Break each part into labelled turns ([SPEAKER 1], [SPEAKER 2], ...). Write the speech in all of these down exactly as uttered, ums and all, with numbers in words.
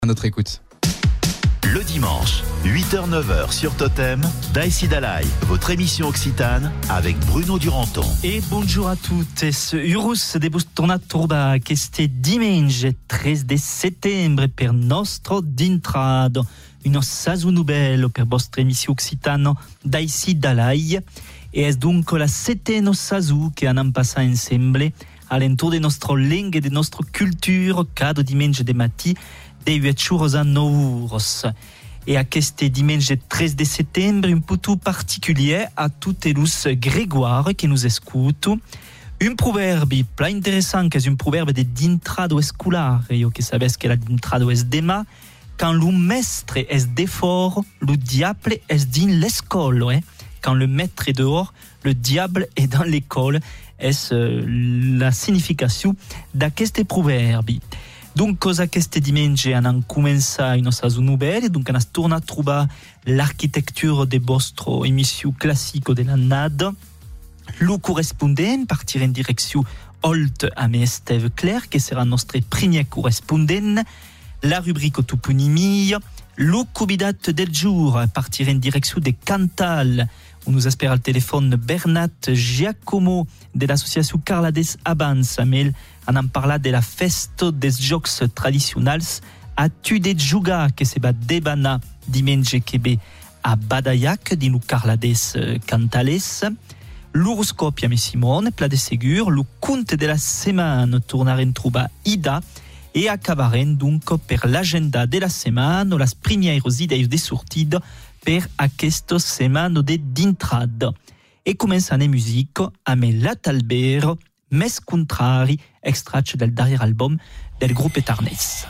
[SPEAKER 1] À notre écoute.
[SPEAKER 2] Le dimanche, huit heures neuf heures sur Totem, Daïsi Dalai, votre émission occitane avec Bruno Duranton.
[SPEAKER 3] E bonjour a tutti, Urus de tornato da queste dimanche tre de settembre per nostro d'intrado. Uno sasu bello per vostra emissione occitana Daïsi Dalai. E è dunque la setteno sasu che andiamo passare insieme all'intorno delle nostre lingue e della nostra cultura cada dimanche de matti de večuros a nouros. E a queste dimanche tre de settembre un po' particulier a tutti los Grégoire che nos escuto. Un proverbi pla interessant che è un proverbi de d'intrado scolare, io che sabes che la d'intrado es dema, quand lo mestre es de fort, lo diable es din l'escole, eh? Quand le maître est dehors, le diable est dans l'école. Est euh, la signification d'aqueste proverbi. Donc, cosa queste dimanche hanno cominciato una saison nouvelle, donc hanno tornato a trovare l'architecture de vostro emission classico della Nada. Lo correspondent partir in direction Holt a me Esteve Claire, che sarà nostre premier correspondent. La rubrique toponymie. Lo convidat del jour partir in direction de Cantal. On nous espère al téléphone Bernat Giacomo de l'association Carlades Avança, mais on en parla de la festa des jocs tradicionals a Tude Juga, que se va debana dimanche quebe a Badaiac, dinu Carlades Cantales. L'horoscope a Simone, pla de segur, le conte de la semaine tornaren troba Ida, e acabaren donc per l'agenda de la semaine, las primeiros idees de sortida per aquesta setmana de d'intrada. E començant en musica amb l'Atalbero, Mes Contrari, extrat del darrer album del grup Etarnès.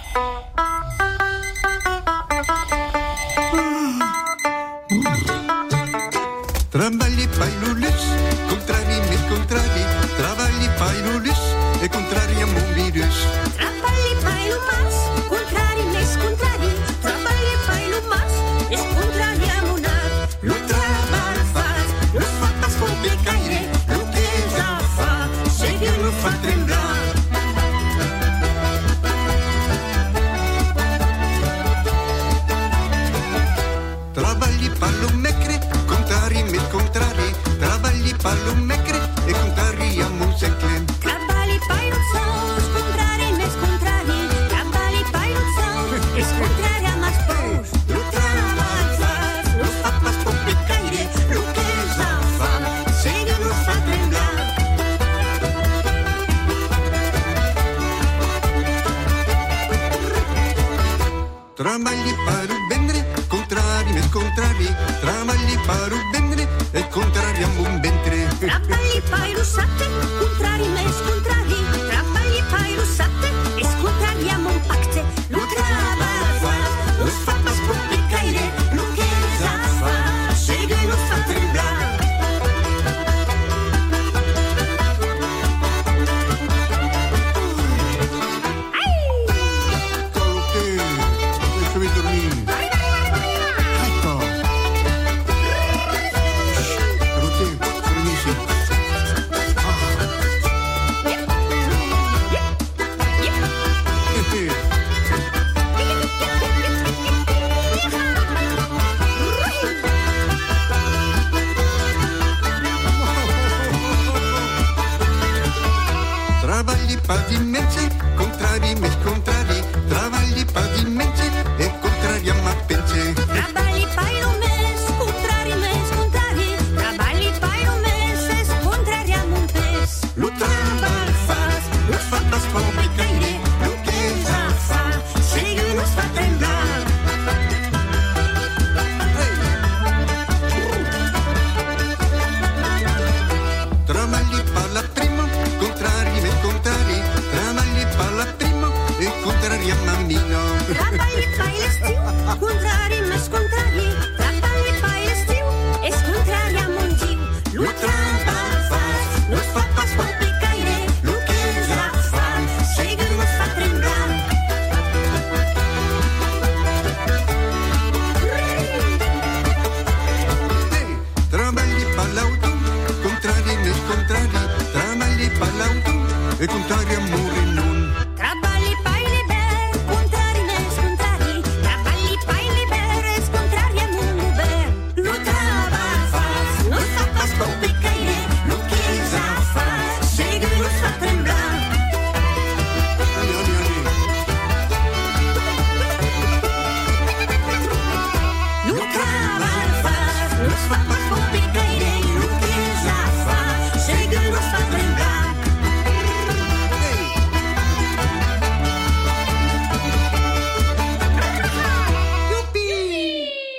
[SPEAKER 4] Traballi fai l'ulus, contrari mes contrari, traballi fai l'ulus e contrari amb un virus.
[SPEAKER 5] Traballi fai lo mas, contrari mes contrari, traballi fai lo mas, es contrari amb un art.
[SPEAKER 4] Lo treball fas, no es fa pas complicaire, lo que ja fa, seguir no fa tremblar. Traballi fa lo mecre, contrari mes contrari, traballi fa lo mecre e contrari amb un segle.
[SPEAKER 5] Traballi fai lo sos, contrari mes contrari, traballi fai lo sos, es contrari amb els pous.
[SPEAKER 4] Lo treball fas, no es fa pas complicaire, lo que ja fa, seguir no fa tremblar. Traballi per vendre, contrari mes contrari, traballi per vendre e contrari amb un ventre.
[SPEAKER 5] Traballi fai lo satte, contrari mes contrari, traballi fai lo satte, es contrari amb un pacte.
[SPEAKER 4] Lo treball fas, no es fa pas complicaire, lo que ja fa, seguir no fa tremblar. Deixa-me dormir. Ecco. Rote, permisi. Traballi per immense, contrari mes contrari, traballi per immense e contrari a ma pense.
[SPEAKER 5] Traballi fai lo mes, contrari mes contrari, traballi fai lo mes, es contrari amb un pes.
[SPEAKER 4] Lo treball fas, no es fa pas complicaire, lo que ja fa, seguir no es fa tremblar. Traballi per la prima, contrari mes contrari, traballi per la prima e contrari a mammino.
[SPEAKER 5] Traballi fai l'estiu, contrari mes contrari, traballi fai l'estiu, es contrari amb un giu.
[SPEAKER 4] Lo treball fas, no es fa pas complicaire, lo que ja fa, seguir no es fa tremblar. Hey, traballi per l'auto, contrari mes contrari, traballi per l'auto e contrari a morire non.
[SPEAKER 5] Traballi fai l'hivern, contrari mes contrari,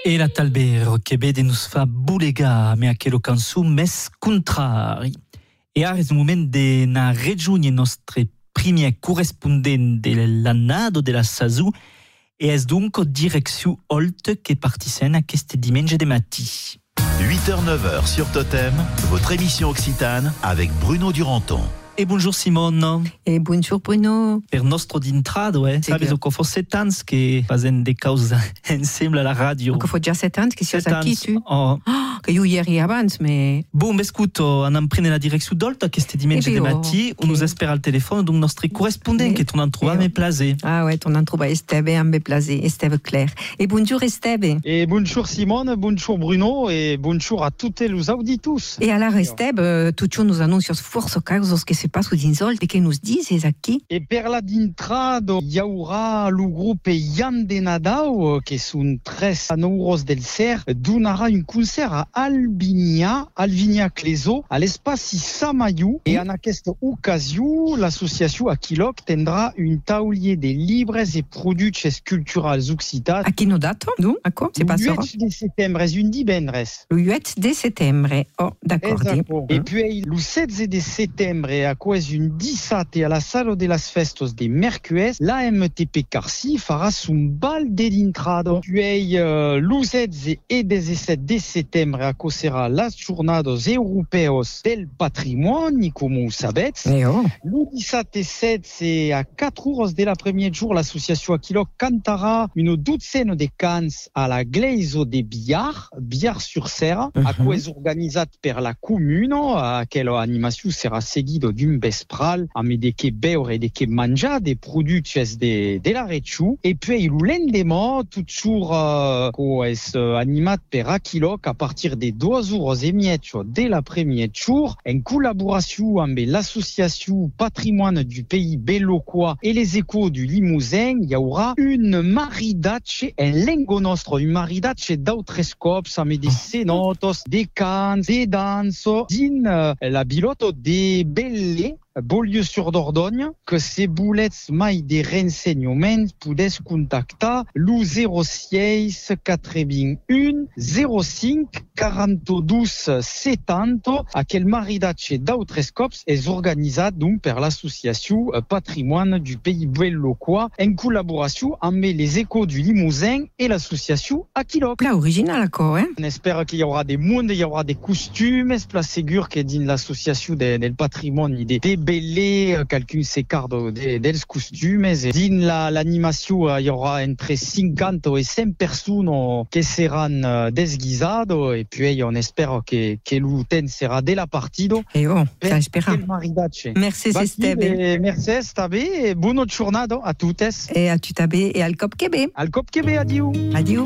[SPEAKER 3] E la talbero che vede nos fa bulega me a quello canzone mes contrari. E ara è il momento de na regione nostre premier corrispondent dell'annado della Sasu e è dunque direzione Holt che participano a queste dimanche de mati.
[SPEAKER 2] huit heures neuf heures sur Totem, votre émission occitane avec Bruno Duranton.
[SPEAKER 3] E bonjour Simone.
[SPEAKER 1] E bonjour Bruno.
[SPEAKER 3] Per nostro d'intrado, eh? Sabe che fa sette anni che fanno delle cose insieme alla radio.
[SPEAKER 1] Che fa già sette anni che siamo qui, tu?
[SPEAKER 3] Oh.
[SPEAKER 1] Oh, che io ieri avanti, ma...
[SPEAKER 3] Bon, mais scuto, on prende la direzione d'Olta, che ste dimanche de mati, on nous espère al telefono, donc nostri corrispondenti che tu non trovi me place.
[SPEAKER 1] Ah ouais, tu non trovi Esteve a me place, Esteve Claire. E bonjour Esteve.
[SPEAKER 6] Et bonjour Simone, bonjour Bruno, et bonjour à toutes les auditus.
[SPEAKER 1] E allora Esteve, tu ci nous annunci forse cose che si passano in Olta e che nos dices qui?
[SPEAKER 6] E per la d'intrado, il y aura le groupe Yann de Nadao, che sono tres anouros del Ser, donarà un concert a Albinia, Albinia Cleso, all'Espaci Samayou. Et en cette occasion, l'association Aquiloc tendra un taulier de livres et produits culturels occitans.
[SPEAKER 1] A quina data? No? A quoi? C'est pas ça?
[SPEAKER 6] Le huit de settembre, un divendres.
[SPEAKER 1] Le huit de settembre. Oh, d'accord.
[SPEAKER 6] Et puis, le sept de settembre, a cause un dissabte à la salle de las festos de Mercues, la M T P Carci fera son bal de l'intrado. Puis, uh, le seize et dix-sept de settembre, a cosera las jornadas europeos del patrimoine, comme vous savez.
[SPEAKER 1] Eh oh.
[SPEAKER 6] Le dix-sept et sept, c'est à quatre heures de la première jour, l'association Aquiloc cantera une douzaine de cants à la glaise de Biard, Biard-sur-Serre, uh-huh. a cause organisée per la commune, à quelle animation sera seguido d'un vespral, a me de que beure et de que manja des produits de, de la région. Et puis, le lendemain, toujours, euh, est euh, animé per Aquiloc à partir des deux heures et demie de la première jour, en collaboration avec l'association Patrimoine du Pays Belloquois et les Échos du Limousin, il y aura une maridache en lengo nostro, une maridache d'autres scopes, avec des cenotos, des cans, des danses, din euh, la bilote des belles Beaulieu-sur-Dordogne, que ces boulettes mai de renseignements podes contactar le zéro six quatre-vingt-un zéro cinq quarante-deux setanta, à quel maridache d'autres scopes est organisé donc par l'association Patrimoine du Pays Belloquois en collaboration avec les Échos du Limousin et l'association Aquiloc.
[SPEAKER 1] Là, original, quoi, hein?
[SPEAKER 6] On espère qu'il y aura des mondes, il y aura des costumes, c'est sûr que dans l'association del patrimoine, des belé, quelqu'un s'écarte des, des costumes. Dans la, l'animation, il y aura entre cinquante et cent personnes qui seront déguisées. Et puis, on espère que, que le thème sera dès la partie.
[SPEAKER 1] Et oh, ça espère. Merci,
[SPEAKER 6] Esteve. Merci, Esteve. Et bonne journée à toutes.
[SPEAKER 1] Et à tout abe et al cop kebe.
[SPEAKER 6] Al cop kebe, adieu.
[SPEAKER 1] Adieu.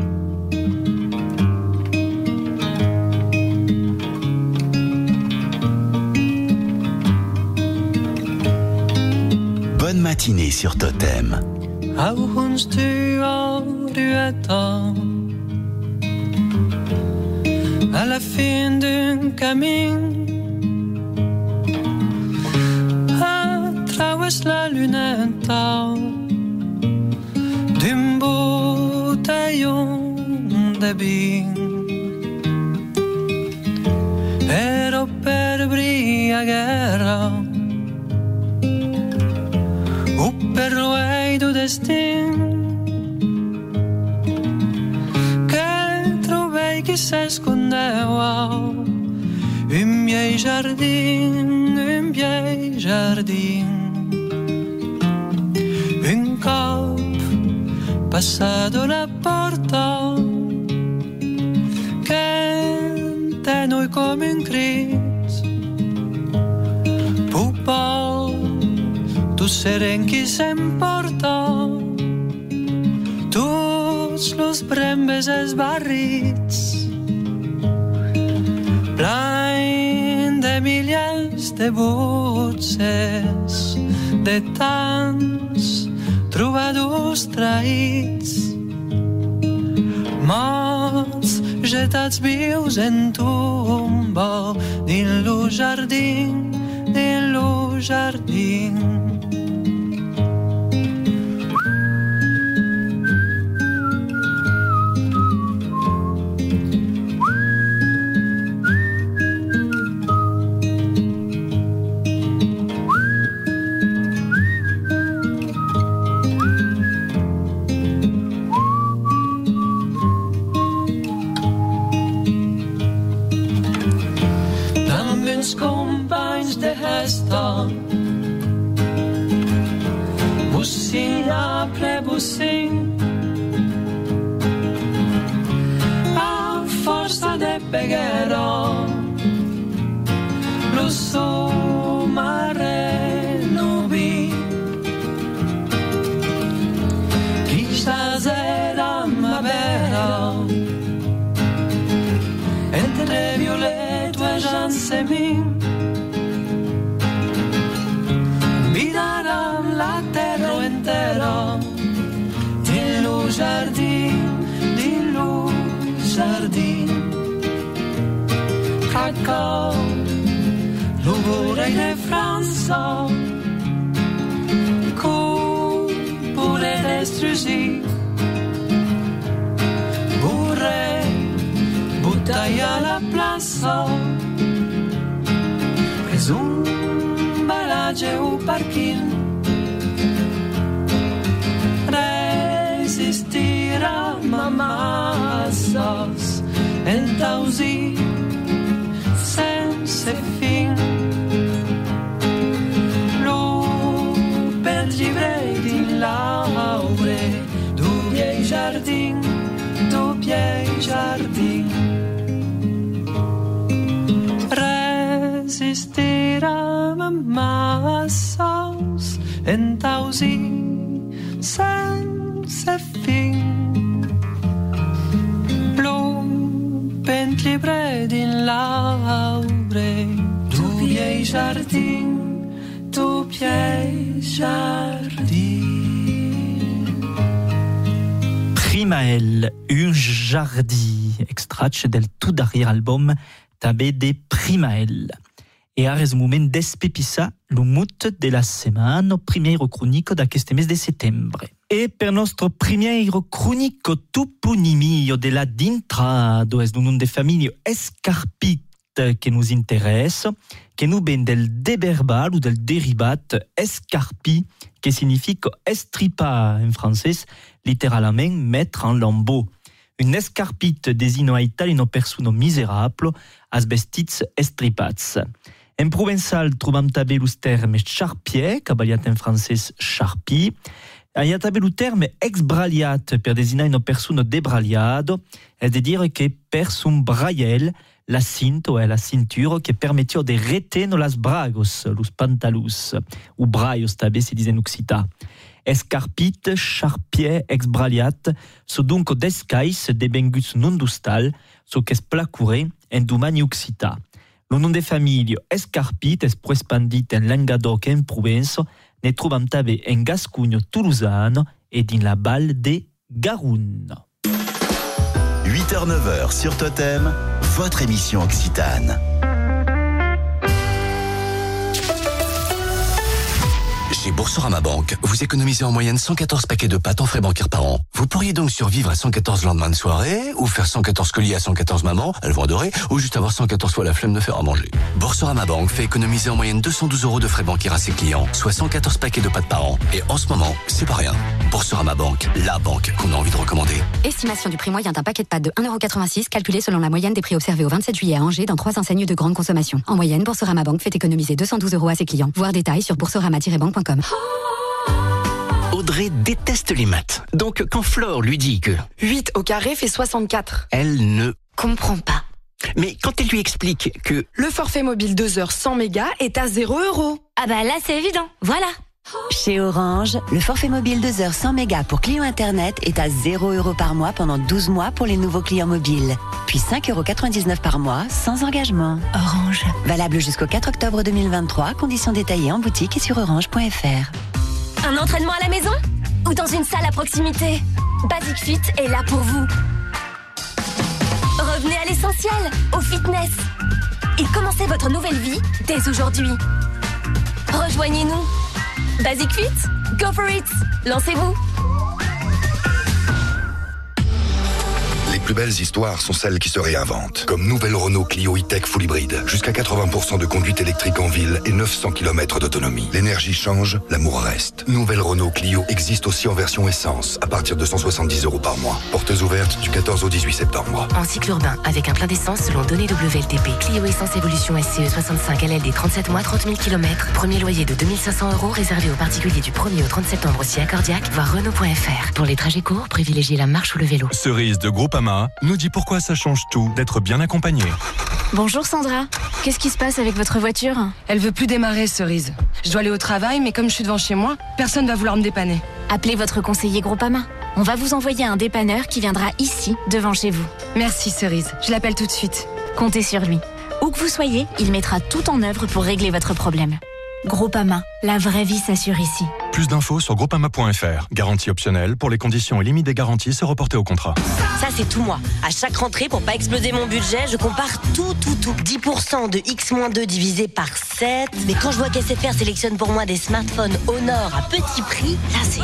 [SPEAKER 2] Bonne matinée sur Totem.
[SPEAKER 7] À la fin d'un camin, à travers la lunetta d'un botellon de vin, ero per briagare o per l'uei do destin che trovei che s'escondeva un miei giardin, un miei giardin, un cop passato la porta che te noi come un cris pupò tu seren qui s'emporta tots los brembes esbarrits plein de milers de botses de tants trobadors traïts morts getats vius en tomba dins lo jardín, dins lo jardín. resta. Bussin après bussin, a forza de pegherò, lo so mare nubi, chi stasera m'avera, entre violetto e jansemin, vidaran la terra intera, din lo giardin, din lo giardin, cacao, lo vorrei de Franza, co pure destrusi, vorrei buttai alla plaza, presun balage o parkin, resistira mamassas, entausi sense fin, lo per livrei di laure, du miei giardin, du miei giardin, resistira mamassas, entausi sense fin, lo per livrei di laure, du miei giardin, du miei giardin.
[SPEAKER 3] Primael, un jardi, extrait del tout darrière album Tabé de Primael. E ara es moment d'espepissar l'umut de la setmana, primeiro cronico d'aqueste mes de settembre. E per nostro primeiro cronico toponimio de la d'intrado es d'un nom de famiglia escarpit que nous interessa, que nous ben del deverbal ou del derivat escarpi, que significa estripar en francès, littéralement mettre en lambeau. Un escarpit designa a Italia una persona miserable, as vestits estripats. En provençal trobam també los termes charpier, cabaliat en francès charpi. Hi ha també el terme exbraliat per designar una persona debraliada, és de dir que per son braiel, la cinta o la cintura que permettia de retenir las bragos, los pantalus, ou braios també se diz en occità. Escarpit, charpier, exbraliat, so donc d'escais devenguts non dostal, so que es placure en domani occità. Le nom de famille escarpit es proespandit en Languedoc en Provence, ne trobam també en Gascugne toulousane et din la Val de Garonne.
[SPEAKER 2] huit heures neuf heures sur Totem, votre émission Occitane.
[SPEAKER 8] Chez Boursorama Banque, vous économisez en moyenne cent quatorze paquets de pâtes en frais bancaires par an. Vous pourriez donc survivre à cent quatorze lendemains de soirée, ou faire cent quatorze colis à cent quatorze mamans, elles vont adorer, ou juste avoir cent quatorze fois la flemme de faire à manger. Boursorama Banque fait économiser en moyenne deux cent douze euros de frais bancaires à ses clients, soit cent quatorze paquets de pâtes par an. Et en ce moment, c'est pas rien. Boursorama Banque, la banque qu'on a envie de recommander.
[SPEAKER 9] Estimation du prix moyen d'un paquet de pâtes de un euro quatre-vingt-six, calculé selon la moyenne des prix observés au vingt-sept juillet à Angers dans trois enseignes de grande consommation. En moyenne, Boursorama Banque fait économiser deux cent douze euros à ses clients. Voir détails sur boursorama tiret banque point com.
[SPEAKER 10] Audrey déteste les maths. Donc, quand Flore lui dit que
[SPEAKER 11] huit au carré fait soixante-quatre,
[SPEAKER 10] elle ne
[SPEAKER 11] comprend pas.
[SPEAKER 10] Mais quand elle lui explique que
[SPEAKER 11] le forfait mobile deux heures cent mégas est à zéro euros.
[SPEAKER 12] Ah bah là, c'est évident. Voilà.
[SPEAKER 13] Chez Orange, le forfait mobile deux heures cent mégas pour clients Internet est à zéro euros par mois pendant douze mois pour les nouveaux clients mobiles. Puis cinq euros quatre-vingt-dix-neuf par mois sans engagement.
[SPEAKER 12] Orange.
[SPEAKER 13] Valable jusqu'au quatre octobre deux mille vingt-trois. Conditions détaillées en boutique et sur orange point f r.
[SPEAKER 12] Un entraînement à la maison ou dans une salle à proximité? Basic Fit est là pour vous. Revenez à l'essentiel, au fitness. Et commencez votre nouvelle vie dès aujourd'hui. Rejoignez-nous. Basic Fit, go for it. Lancez-vous.
[SPEAKER 8] Les
[SPEAKER 14] plus belles histoires sont celles qui se réinventent. Comme nouvelle Renault Clio E-Tech Full Hybride. Jusqu'à quatre-vingts pour cent de conduite électrique en ville et neuf cents kilomètres d'autonomie. L'énergie change, l'amour reste. Nouvelle Renault Clio existe aussi en version essence, à partir de cent soixante-dix euros par mois. Portes ouvertes du quatorze au dix-huit septembre.
[SPEAKER 15] En cycle urbain, avec un plein d'essence selon données W L T P. Clio Essence Evolution S C E soixante-cinq L L D trente-sept mois, trente mille kilomètres. Premier loyer de deux mille cinq cents euros réservé aux particuliers du premier au trente septembre aussi à Cordiac, voir Renault point F R. Pour les trajets courts, privilégiez la marche ou le vélo.
[SPEAKER 16] Cerise de Groupama nous dit pourquoi ça change tout d'être bien accompagné.
[SPEAKER 17] Bonjour Sandra, qu'est-ce qui se passe avec votre voiture?
[SPEAKER 11] Elle veut plus démarrer, Cerise. Je dois aller au travail, mais comme je suis devant chez moi, personne va vouloir me dépanner.
[SPEAKER 17] Appelez votre conseiller Groupama. On va vous envoyer un dépanneur qui viendra ici, devant chez vous.
[SPEAKER 11] Merci Cerise, je l'appelle tout de suite.
[SPEAKER 17] Comptez sur lui. Où que vous soyez, il mettra tout en œuvre pour régler votre problème. Groupama, la vraie vie s'assure ici.
[SPEAKER 16] Plus d'infos sur groupama point F R. Garantie optionnelle, pour les conditions et limites des garanties, se reporter au contrat.
[SPEAKER 18] Ça, c'est tout moi. À chaque rentrée, pour pas exploser mon budget, je compare tout, tout, tout. dix pour cent de X moins deux divisé par sept. Mais quand je vois qu'S F R sélectionne pour moi des smartphones Honor à petit prix, là, c'est...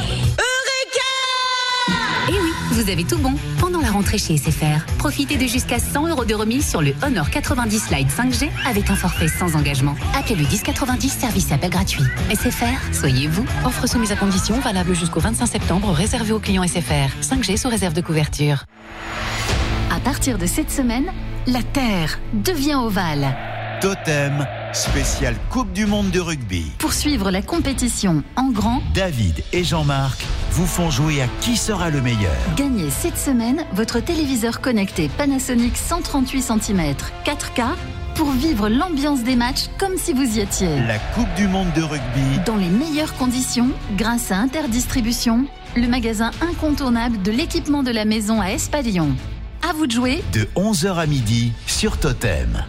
[SPEAKER 19] Eh oui, vous avez tout bon. Pendant la rentrée chez S F R, profitez de jusqu'à cent euros de remise sur le Honor quatre-vingt-dix Lite cinq G avec un forfait sans engagement. Appelez le dix quatre-vingt-dix, service appel gratuit. S F R, soyez vous.
[SPEAKER 20] Offre soumise à condition, valable jusqu'au vingt-cinq septembre, réservé aux clients S F R. cinq G sous réserve de couverture.
[SPEAKER 19] À partir de cette semaine, la Terre devient ovale.
[SPEAKER 2] Totem, spécial Coupe du Monde de rugby.
[SPEAKER 19] Pour suivre la compétition en grand,
[SPEAKER 2] David et Jean-Marc vous font jouer à qui sera le meilleur.
[SPEAKER 19] Gagnez cette semaine votre téléviseur connecté Panasonic cent trente-huit centimètres quatre K pour vivre l'ambiance des matchs comme si vous y étiez.
[SPEAKER 2] La Coupe du Monde de rugby.
[SPEAKER 19] Dans les meilleures conditions, grâce à Interdistribution, le magasin incontournable de l'équipement de la maison à Espalion. À vous de jouer.
[SPEAKER 2] De onze heures à midi sur Totem.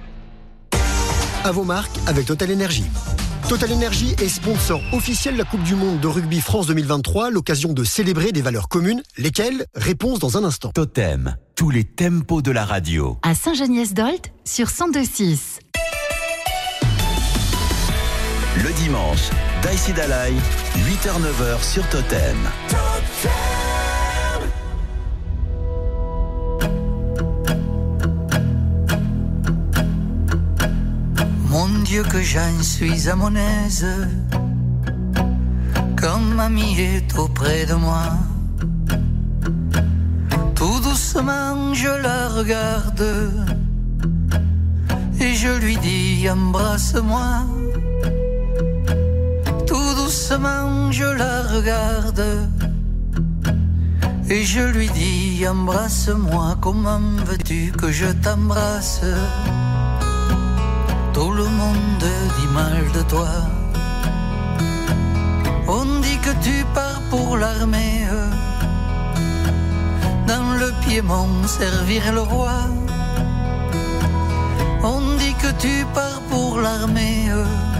[SPEAKER 21] À vos marques avec Total Energy. Total Energy est sponsor officiel de la Coupe du Monde de rugby France deux mille vingt-trois, l'occasion de célébrer des valeurs communes, lesquelles réponse dans un instant.
[SPEAKER 2] Totem, tous les tempos de la radio.
[SPEAKER 19] À Saint-Geniès-d'Olt sur cent deux six.
[SPEAKER 2] Le dimanche, Daïsi Dalai, huit heures neuf heures sur Totem. Totem.
[SPEAKER 22] Mon Dieu que j'en suis à mon aise, quand mamie est auprès de moi. Tout doucement je la regarde et je lui dis embrasse-moi. Tout doucement je la regarde et je lui dis embrasse-moi. Comment veux-tu que je t'embrasse? Tout le monde dit mal de toi. On dit que tu pars pour l'armée, dans le Piémont servir le roi. On dit que tu pars pour l'armée,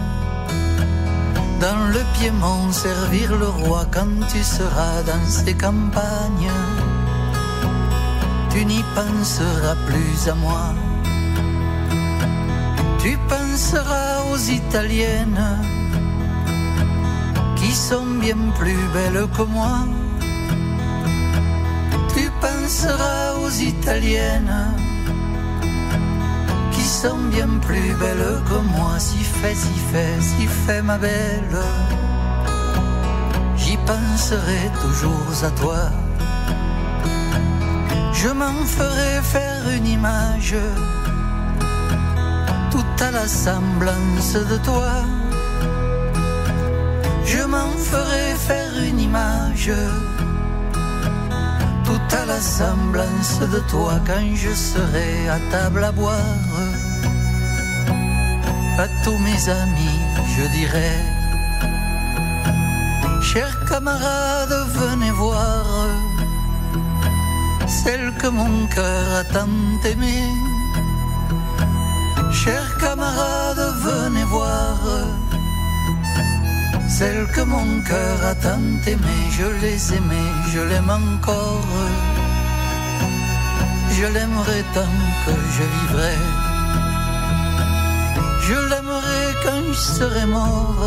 [SPEAKER 22] dans le Piémont servir le roi. Quand tu seras dans ces campagnes, tu n'y penseras plus à moi. Tu penseras aux Italiennes qui sont bien plus belles que moi. Tu penseras aux Italiennes qui sont bien plus belles que moi. Si fait, si fait, si fait ma belle, j'y penserai toujours à toi. Je m'en ferai faire une image, toute à la semblance de toi. Je m'en ferai faire une image, toute à la semblance de toi. Quand je serai à table à boire, à tous mes amis je dirai: chers camarades, venez voir celle que mon cœur a tant aimée. Chers camarades, venez voir celle que mon cœur a tant aimée. Je les aimais, je l'aime encore. Je l'aimerai tant que je vivrai. Je l'aimerai quand je serai mort,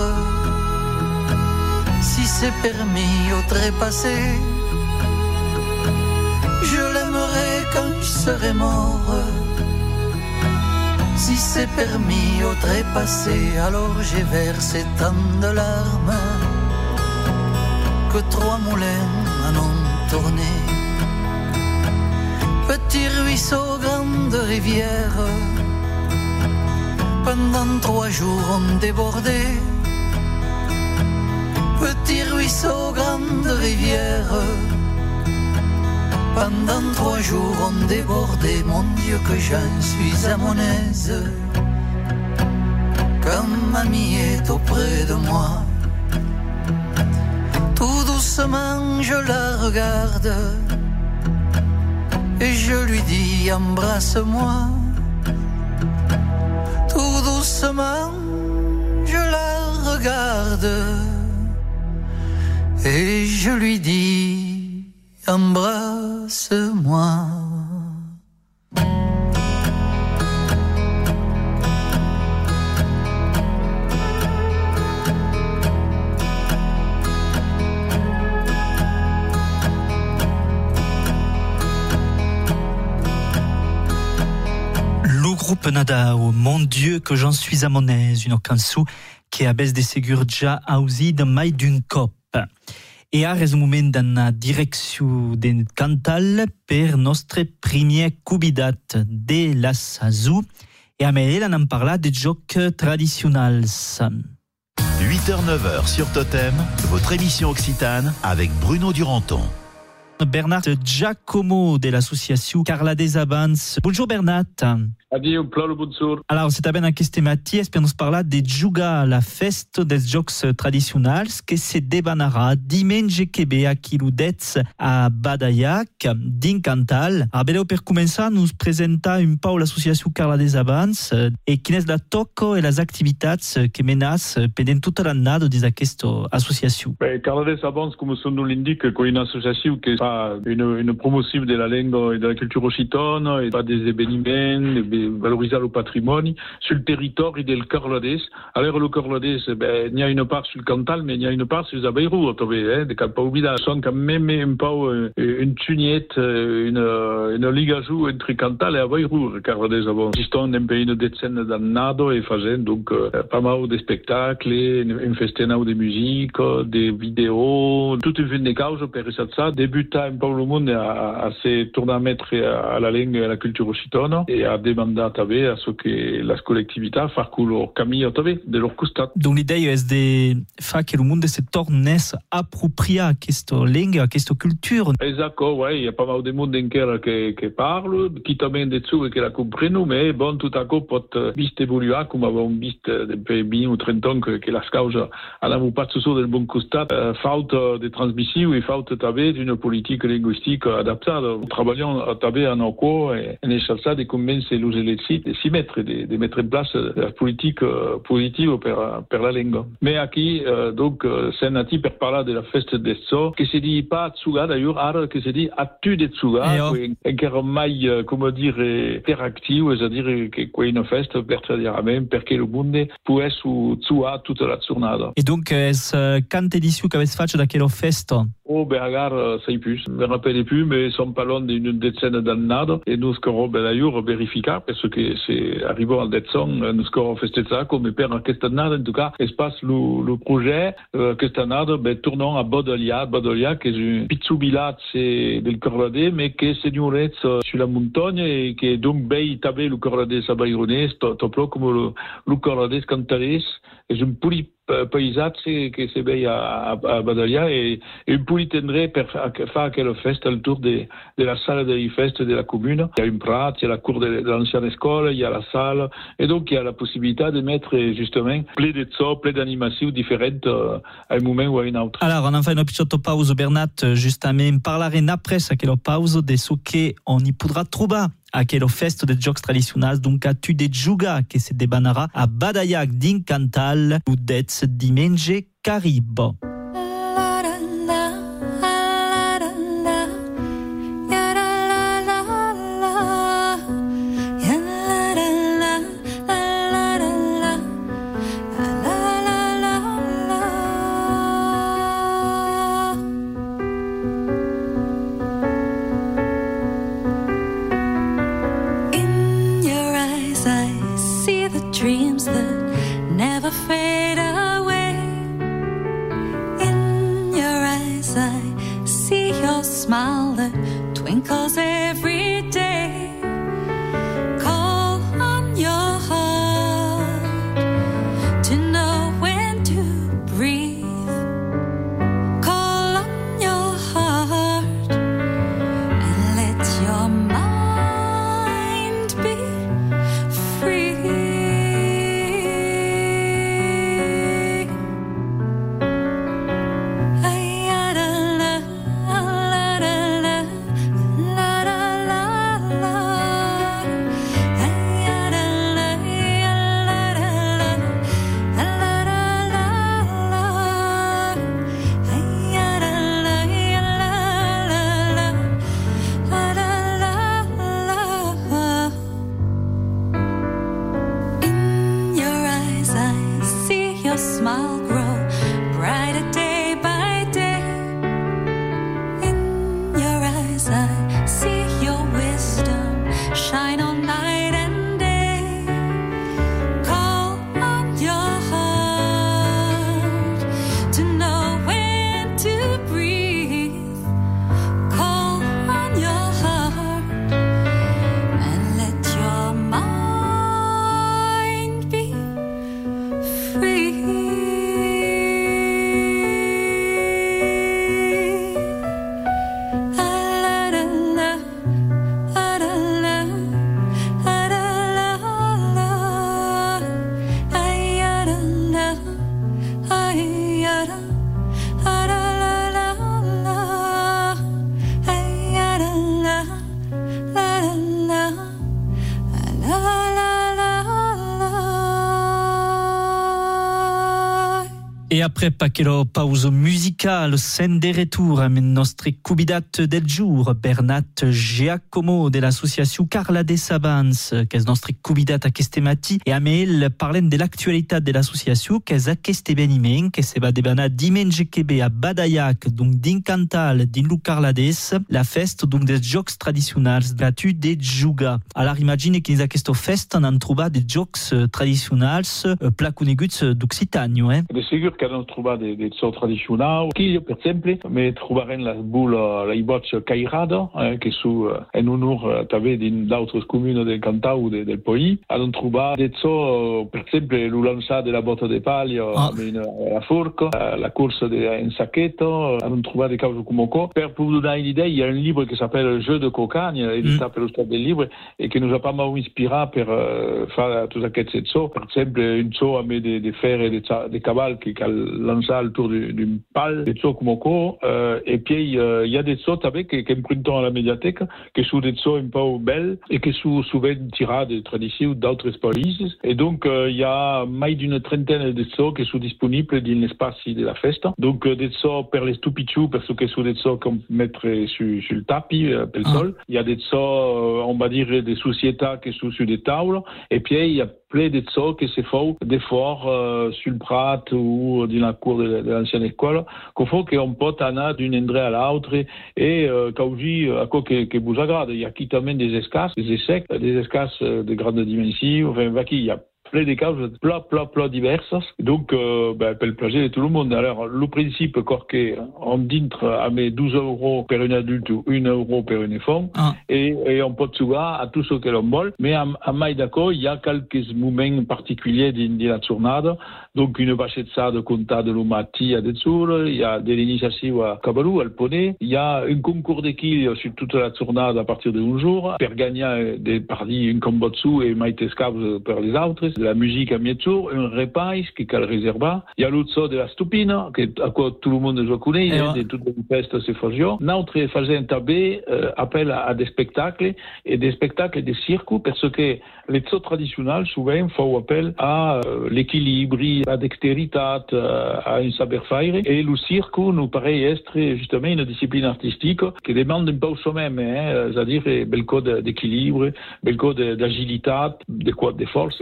[SPEAKER 22] si c'est permis au trépassé. Je l'aimerai quand mort. Si c'est permis au trépassé, alors j'ai versé tant de larmes que trois moulins en ont tourné. Petit ruisseau, grande rivière, pendant trois jours on débordait. Petit ruisseau, grande rivière, pendant trois jours on débordait. Mon Dieu que j'en suis à mon aise quand mamie est auprès de moi. Tout doucement je la regarde et je lui dis embrasse-moi. Tout doucement je la regarde et je lui dis embrasse-moi.
[SPEAKER 3] Le groupe Nadao, Mon Dieu que j'en suis à mon aise, une cançó qui a baisse de segur già ausid mai d'un cop. E ara és un moment d'anar direcció de Cantal per nostre premier convidat de la Sazou. Et amb ell anem parlar de jocs tradicionals.
[SPEAKER 2] huit heures neuf heures sur Totem, votre émission occitane avec Bruno Duranton.
[SPEAKER 3] Bernat Giacomo de l'association Carla des Abans. Bonjour Bernat.
[SPEAKER 4] Addio, plalo, bonjour.
[SPEAKER 3] Alors, c'est ben aquest matí per nos parlar de jugar a la festa dels jocs tradicionals que se debanarà diumenge que ve a Quiludets a Badaiac, din Cantal. A beleu per començar, nos presenta un pau l'associació Carla des Abans e quina és la toco e les activitats que menas pendent tota l'annada des aquesta associació.
[SPEAKER 4] Bé, Carla des Abans, com son nom l'indique, est une association qui fa une, une promotion de la langue et de la culture occitane, et fa des événements, des valoriser le patrimoine sur le territoire del Carladès. Alors le Carladès, ben, il y a une part sur le Cantal, mais il y a une part sur les Abeirou, hein, des Campaubidas. Ce sont quand même un peu une tuniette, une, une ligajou entre Cantal et Abeirou, Carladès avant. Existant un pays de scène d'annado et faisant donc euh, pas mal de spectacles, un festin de musique, des vidéos, tout un fin de causes per ça. Débuta un peu le monde à, à se tourner à mettre à la langue et à la culture occitane et à demander també a ce que les collectivités fassent leur camí també de leur costat.
[SPEAKER 3] Donc l'idée est de faire que le monde se tornés approprié à cette langue, à cette culture.
[SPEAKER 4] Exactement, oui, il y a pas mal de monde encara qui, qui parle, qui també de dessous et qui la comprennent, mais bon, tout à coup pot vist évoluer, comme avons vist depuis vingt ou trente ans que, que les causes n'ont pas toujours del bon costat, euh, faute de transmission et faute també d'une politique linguistique adaptée. Nous travaillons també en encore et en échange de convaincre les élèves de s'y mettre, de, de mettre en place la politique euh, positive per, per la langue. Mais aquí, euh, donc, c'est nati per parlar de la festa de so, que se dit pas Tsuga d'ailleurs, ara que se dit Atu de Tsuga, encara mai, come dire, interactiu, c'est-à-dire que quoi une festa per tradirament, perché le monde può su Tsua tutta la giornata.
[SPEAKER 3] Et donc, est-ce quante edició que avete fatto d'aquella festa?
[SPEAKER 4] Oh, ben, agar, sei plus. Je me rappelle plus, mais sont pas loin d'une décennie d'annada, et nous, scorons, ben, d'ailleurs, vérifier, parce que c'est arrivé en décembre, nous scorons festé ça, comme per aquesta annada, en tout cas, espace le, le projet, euh, aquesta annada, ben, tournons à Badolia, Badolia, qui est un petit village del Corladès, mais qui est signoret sur la montagne, et qui est donc, ben, tablé le Corladès à Bayronès, toplo comme le, le Corladès cantalès, et un petit paysatge que se veia a, a Badolia et, et un poli tindre per faire aquella festa al tour de, de la salle de festa de la commune. Il y a une prat, il y a la cour de, de l'ancienne école, il y a la salle, et donc il y a la possibilité de mettre justement plein de so, plein d'animations différentes euh, à un moment ou à un autre.
[SPEAKER 3] Alors, on a fait une petite pause, Bernat, justement, parlerem après aquella pause de ce qu'on y podrà trobar aquella festa de jocs tradicionals, donc a tu de jugar que se debanarà a Badaiac din Cantal, udets diumenge qu'arriba.
[SPEAKER 7] twinkles every day. Call on your heart to know when to breathe. Call on your heart and let your mind be free. Smile grow brighter day by day. In your eyes I see your wisdom shine all night and day. Call on your heart to know when to breathe. Call on your heart and let your mind be free.
[SPEAKER 3] E après paquero pause musicale, sen de retour amb el nostre convidat del jour, Bernat Giacomo de l'associació Carla de Sabans, que és nostre convidat aquest matí, e amb ell parlem de l'actualitat de l'associació, que és aquest eveniment que se va debanar diumenge que ve a Badaiac, donc din Cantal, din lo Carladès, la festa donc dels jocs tradicionals gratuïts de jugar. Alors imagine que dins aquesta festa n'han trobat des jocs tradicionals pla coneguts d'Occitània, eh?
[SPEAKER 4] De segur que hanno trobat des, des sorts tradicionals. Qui, per exemple, me trobarem la boule, la ibots cairada, eh, que su en honor també d'altres comunes del Cantal ou de, del Pays. Hanno trobat des sorts, per exemple, lo lançat de la bota de palla ah. la forca, la course de, en saqueto. Hanno trobat des causes com això. Per vous donner une idée, il y a un livre qui s'appelle Jeu de cocagne, édité mm. per l'Estat del Livre, et qui nous a pas mal inspiré per uh, faire tous aquests sorts. Per exemple, une sort avec des, des fers et des, des cavals qui lançar autour d'une pal, des sorts comme ça. Euh, et puis, il euh, y a des sorts avec qui empruntent à la médiathèque, qui sont des sorts un peu belles et qui sont souvent tirés de traditions d'autres pays. Et donc, il euh, y a plus d'une trentaine de sorts qui sont disponibles dans l'espace de la festa. Donc, euh, des sorts pour les tout pichous, parce que sont des sorts qu'on peut mettre sur, sur le tapis, euh, pour le ah. sol. Il y a des sorts, on va dire, des sociétés qui sont sur des tables. Et puis, il y a plein de sorts qui se font des forts euh, sur le prat ou dans la cour de, de l'ancienne école, qu'on fait qu'on peut aller d'un endroit à l'autre et euh, quand je à quoi que, que vous agrade. Il y a qui t'amène des escasses, des essecs, des escasses de grande dimension, enfin, il y a plein de causes, plein, plein, plein diverses. Donc, euh, ben, pour le plaisir de tout le monde. Alors, le principe, quoi on dintre à mes douze euros pour un adulte ou un euro pour un enfant, ah. et, et on peut jouer à tout ce que l'on veut. Mais à, à maille d'accord, il y a quelques moments particuliers de, de la tournade. Donc, une bâchette de compta de l'Omati à Detsur, il y a de l'initiative à Cabalou, à Poney, il y a un concours d'équilibre sur toute la tournade à partir d'un jour, pour gagner des parties, un combattu et maïté scabs pour les autres. De la musique à Mietzour, un repas qui est le réservat. Il y a l'autre de la stupine, à quoi tout le monde je connaît, il y a de toutes les festes se faisaient. Notre faisait tabé euh, appel à, à des spectacles et des spectacles de cirque parce que les sauts traditionnels souvent font appel à euh, l'équilibre, à la dextérité, euh, à un savoir-faire. Et le cirque nous paraît être justement une discipline artistique qui demande un peu au même, hein, c'est-à-dire bel code d'équilibre, bel code d'agilité, de quoi de force qui t'amène.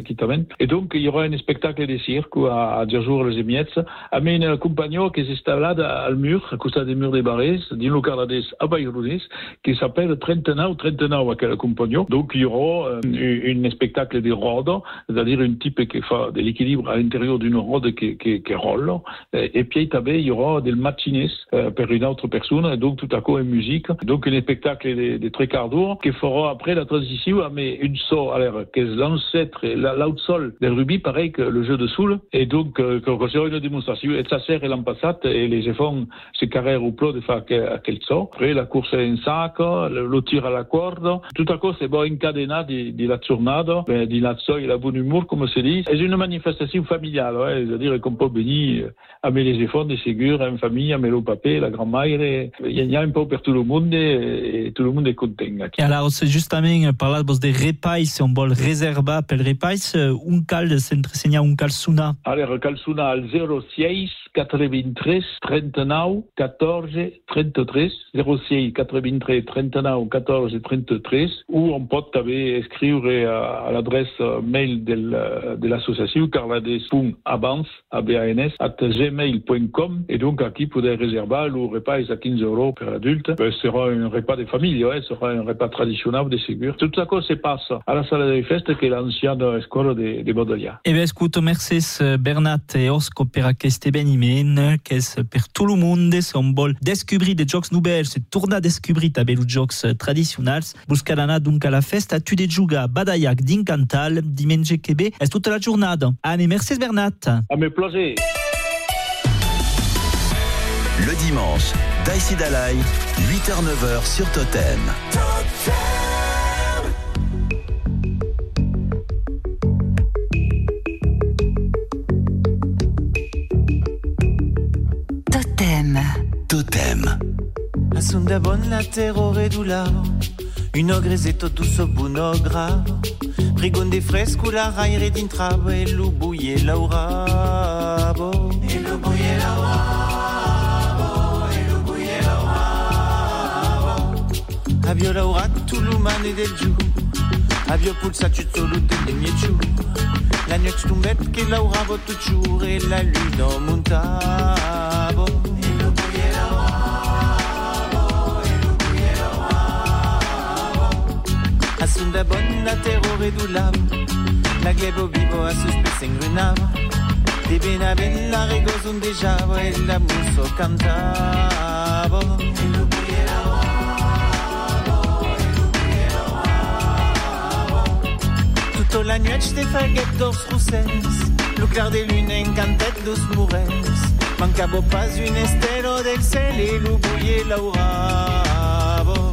[SPEAKER 4] Et donc, il y aura un spectacle de cirque à, à Djerjour les Émiettes, avec un compagnon qui s'installe à le mur, à côté des murs des barrés, d'une localité à Bayreuth, qui s'appelle Trentenau, Trentenau, avec le compagnon. Donc, il y aura euh, un spectacle de rôde, c'est-à-dire un type qui fait de l'équilibre à l'intérieur d'une rôde qui, qui, qui roule. Et puis, il y aura des machines euh, pour une autre personne, et donc tout à coup, une musique. Donc, un spectacle de, de très quart d'heure qui fera après la transition, mais une saut, alors, que l'ancêtre, l'outsol del rugby, pareil que le jeu de soule. Et donc, euh, que sera une démonstration. Et ça sert l'an passé, et les enfants se carrèrent au plat de faire quel saut. Après, la course en sac, le, le tir à la corde. Tout à coup, c'est bon, une cadena de, de la tournade, de la soie et la bonne humour, comme se dit. C'est une manifestation familiale, ouais, c'est-à-dire qu'on peut venir avec les enfants des ségures, en famille, avec le papé, la grand-mère. Il y a un peu pour tout le monde et, et tout le monde est content.
[SPEAKER 3] Et alors, c'est justement parler des repais, on vol réserva per repais, un cal s'entresenya un cal suna.
[SPEAKER 4] Alors, cal suna al zéro six quatre-vingt-treize trente-neuf quatorze trente-trois zéro six quatre-vingt-treize trente-neuf quatorze trente-trois ou on peut écrire à l'adresse mail de l'association carlades point avance arobase gmail point com et donc à qui pourrait réserver le repas à quinze euros per adulte. Ce sera un repas de famille, ouais, ce sera un repas traditionnel de ségur. Tout ça se passe à la salle des festes qui est l'ancienne école de, de Baudelaire.
[SPEAKER 3] Eh bien, écoute, merci Bernat et Osco per aquest événement que est per tout le monde. On vol descobrir des jocs nouvelles, se tornar a descobrir també els jocs tradicionals. Buscar anar donc a la festa, tu de jugar Badaiac d'Incantal, diumenge que ve, és tota la jornada. Anne, merci Bernat.
[SPEAKER 4] A mes plaisir.
[SPEAKER 2] Le dimanche, Daïsi Dalai, huit heures neuf heures sur Totem.
[SPEAKER 13] Totem.
[SPEAKER 2] Totem.
[SPEAKER 5] A sunt de bon la terrore d'ulavo, un ogrese tot duso buno gravo, rigonde fresco la raire d'intravo e lu buie laurabo. E lu buie laurabo, e lu buie laurabo. Avio laurat tu l'umane del giù, avio pulsato solo del mie giù. La noche tumbet che lauravo tu giù e la luna montavo. Asunda bon la terrore d'ulavo, la glebo vivo a suspes engrenavo, de ben a ben la regos un dejavo e la muso cantavo. Tutto la nuit de faguet d'ors rousses, lo clar de lune encantet dos mures, mancabo pas un estero del cel e lo buie lauravo.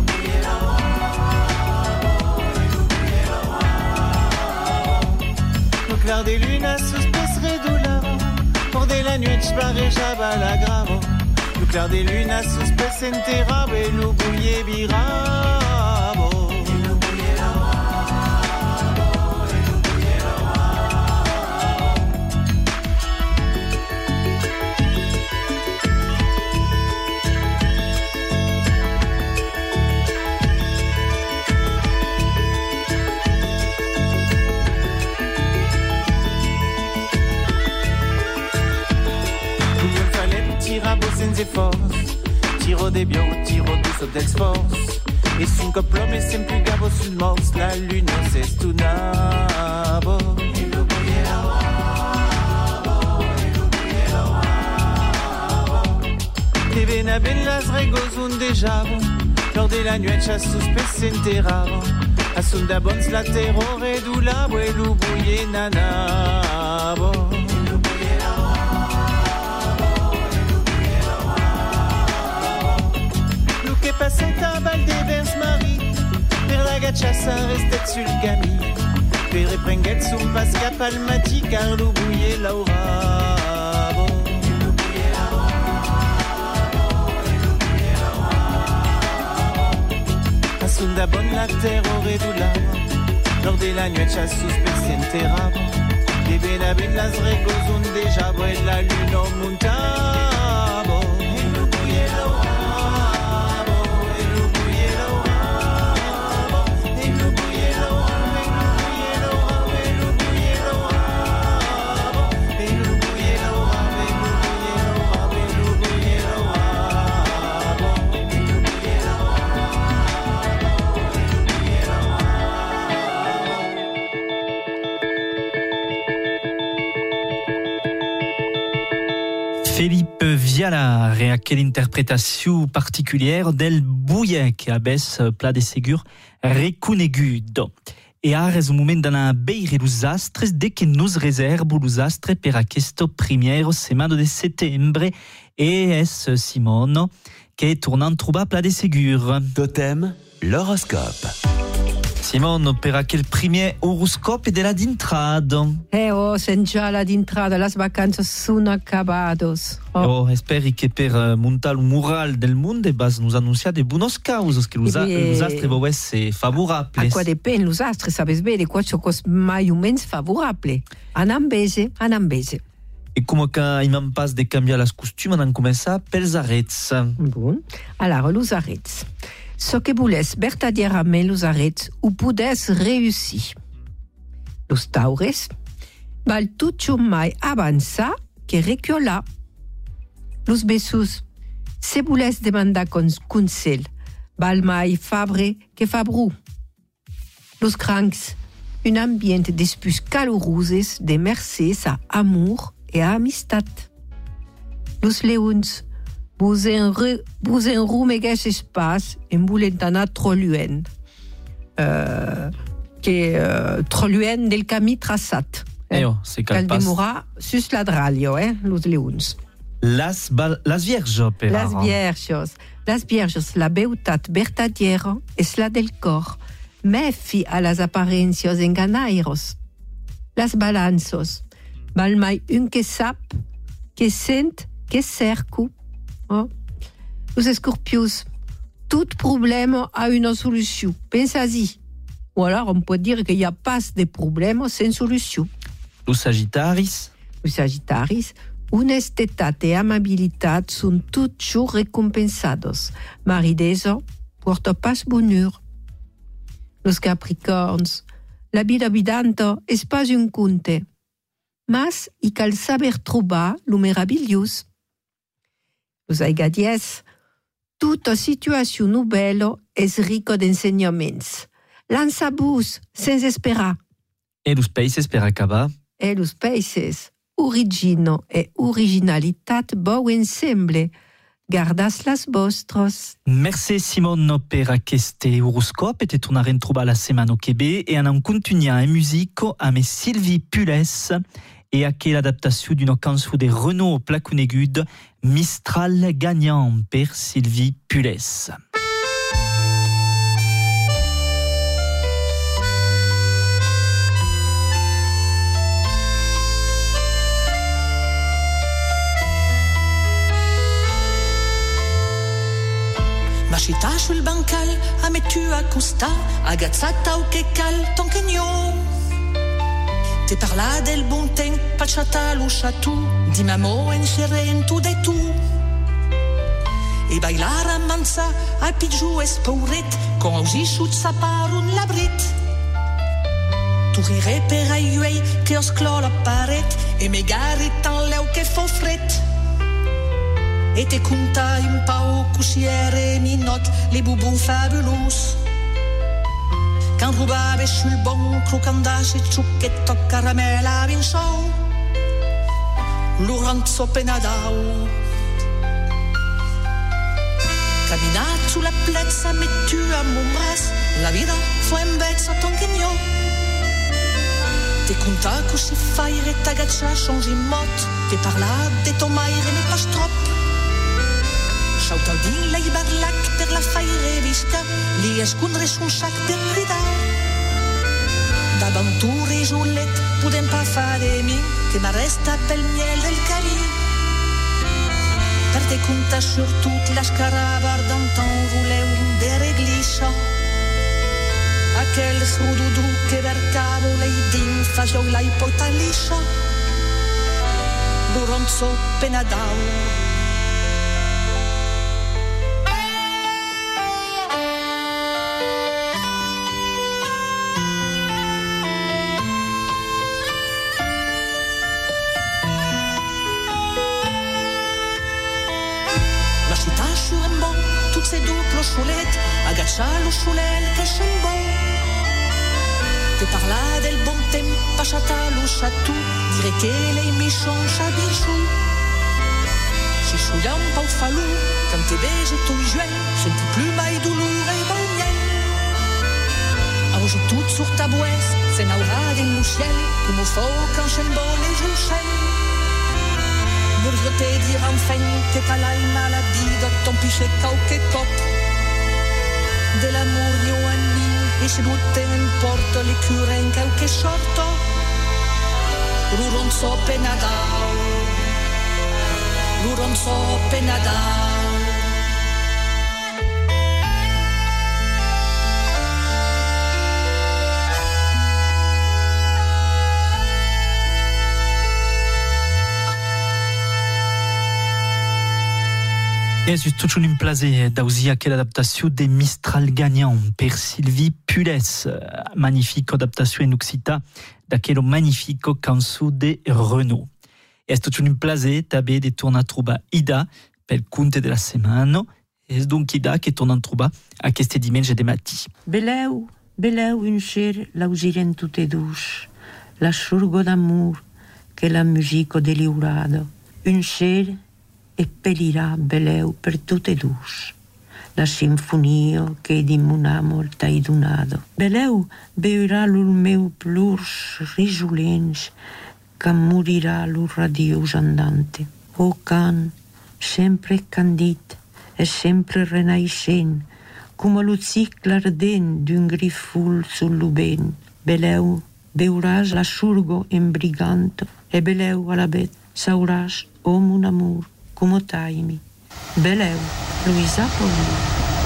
[SPEAKER 5] Claro de luna suspes redolavo, por de la nuit barrejava la gravo. Lo claro de luna suspes enterravo e lo buie viravo. Senza force, tiro de bio, tiro duso del sforzo. E su un coplò me sempre gavo sul mors, la luna se stunavo. E lo buie lauravo, e lo buie lauravo. Te vena ben las regos un dejavo, lor de la nuit a suspes enterravo. A sun da bons la terrore d'ulavo e lo buie nanavo. Passait un bal des vers Marie, per la gacciassa restet sul cami, per reprenguet sum pasca palmati, car lo buie lauravo. A sun da bon la terrore d'ulavo, lor de la nuit a suspes enterravo, de ben a ben las regos un dejavo e la luna montavo.
[SPEAKER 3] Viala a quelle interprétation particulière del buie che abes pla de segur reconegudo. E ara és un moment d'anar a beire los astres de que nos reservo los astres per aquesto primero setmana de setembre e és Simon che torna a trobar pla de segur.
[SPEAKER 2] Totem, l'horoscope.
[SPEAKER 3] Simon, per aquel primer horoscope de la d'intrado.
[SPEAKER 1] Eh oh, sen già la d'intrada, las vacanze sono acabados.
[SPEAKER 3] Oh, oh esperi che per uh, montar un mural del mondo bas nos annunciar de buenos causos che los, eh, los astres vau essere favorables.
[SPEAKER 1] A qua depèn, los astres, sabes bene, qua c'è cos mai o mens favorable. Anam bese, anam bese.
[SPEAKER 3] E come che imam pas de canviar las costumes, anam començar pels arrets.
[SPEAKER 1] Bon, alors, los arrets. Ce que voulez verdaderament los arrets ho podés réussir. Los taures val tutto mai avançar que recular. Los bessos, se voulez demandar consell, val mai fabre que fabru. Los crancs, un ambient d'espus caloroses de mercès a amour et a amistat. Los leons, Vos enrumegues espas en volentana troluen, euh, que euh, troluen del camí traçat.
[SPEAKER 3] Eh oh, c'est cal pas.
[SPEAKER 1] Demora sus la dralio, eh, los leons.
[SPEAKER 3] Las, las vierges, per
[SPEAKER 1] Las vierges, las vierges, la beutat vertadiera es la del cor, mefi a las apariencias enganairos. Las balanzos, val mai un que sap, que sent, que cerco. Oh. Los escorpios, tout problème a une solution. Pensez-y. Ou alors on peut dire qu'il n'y a pas de problème sans solution.
[SPEAKER 3] Los sagittaris.
[SPEAKER 1] Los sagittaris, honestetat et amabilitat sont toujours récompensados. Marideso porta pas bonheur. Los capricorns, la vida vidanta es pas un conte, mas i cal saber trobar lo meraviliós. Los aigadies, tota situació nouvelle és rica d'ensenyaments. Lançabús, sense esperar.
[SPEAKER 3] E los peixes per acabar?
[SPEAKER 1] E los peixes, origino e originalitat bou ensemble. Gardas las vostres.
[SPEAKER 3] Merci Simon per aquest horoscope. Te tornarem a trobar la setmana que ve e anem continuar en musica amb Sylvie Pules et aquella adaptation d'une cançon de Renaud Placunegud, Mistral gagnant per Sylvie Pules.
[SPEAKER 6] Macita sul bancal, a me tu accosta, agazzata o che cal, ton cagnon. Te parla del bon temps, pacciata lo chatou, di mamo en xeren tu de tu. E bailar a mansa, a pitjou espauret, con ausi xut sa par un labrit. Tu rire per aiuei, che os clò la paret, e me garit en leu che fo fret. E te conta un pau cusiere ninot, les boubons fabulous. Quand rubave sul bon crocandace ciucchetto caramella vinçou, Lorenzo Penadau. Caminat sulla plezza, mettu a mon bras, la vida fue en bezza ton chignon. Te conta così faire, t'agaccia, changi mot, te parla de ton maire, ne pas trop. Chautaudin lei barlac per la faire visca, li escondre son sac per ridar. D'aventure i jolet podem pas fa de mi, que m'arresta pel miel del camí. Per te conta surtot l'escarabar d'antan voleu de regliça. Aquel srududu que vercavo lei din fagiau la ipotaliscia. Lorenzo Penadau. Se duplo solet, agaccia lo solel che scembo. Te parla del bon temps, passata lo chatou, dire che lei mi change a bijou. xixullar un pau falú, quand te veig tu joel, senti pluma i dolor e banyel. Augi tot sur ta boès, se n'aurà din lo ciel, com o foc en xembol e juxel. Voldre te dir enfin que ta la maladie de ton piché qualque cop. De l'amour ni un ni, e se non te importa le cure in qualche sorto. Ruron so pe Nadal, ruron so pe Nadal.
[SPEAKER 3] És tot un plaisir d'ausia quelle adaptació de Mistral gagnant per Sylvie Pules, magnifique adaptació en occità d'aquella magnifique cançó de Renaud. És tot un plaisir també de tornar a trobar Ida pel conte de la setmana. És donc Ida que torna a trobar aquest diumenge de matí.
[SPEAKER 9] Beleu, beleu un cher lausiren tutte dus, la xurgo d'amor che la musico deliurada, un cher e pelirà beleu per tutte dus, la sinfonia che di mon amor t'hai donado. Beleu beurà l'ul meu plurs risolents, que morirà l'ul radiós andante. O can, sempre candid e sempre renaixent, com lo cicle ardent d'un griful sul lubent. Beleu beuràs la xurgo embriganto, e beleu a la bet sauràs, o mon amor, como taimi. Beleu, Luisa Pauli.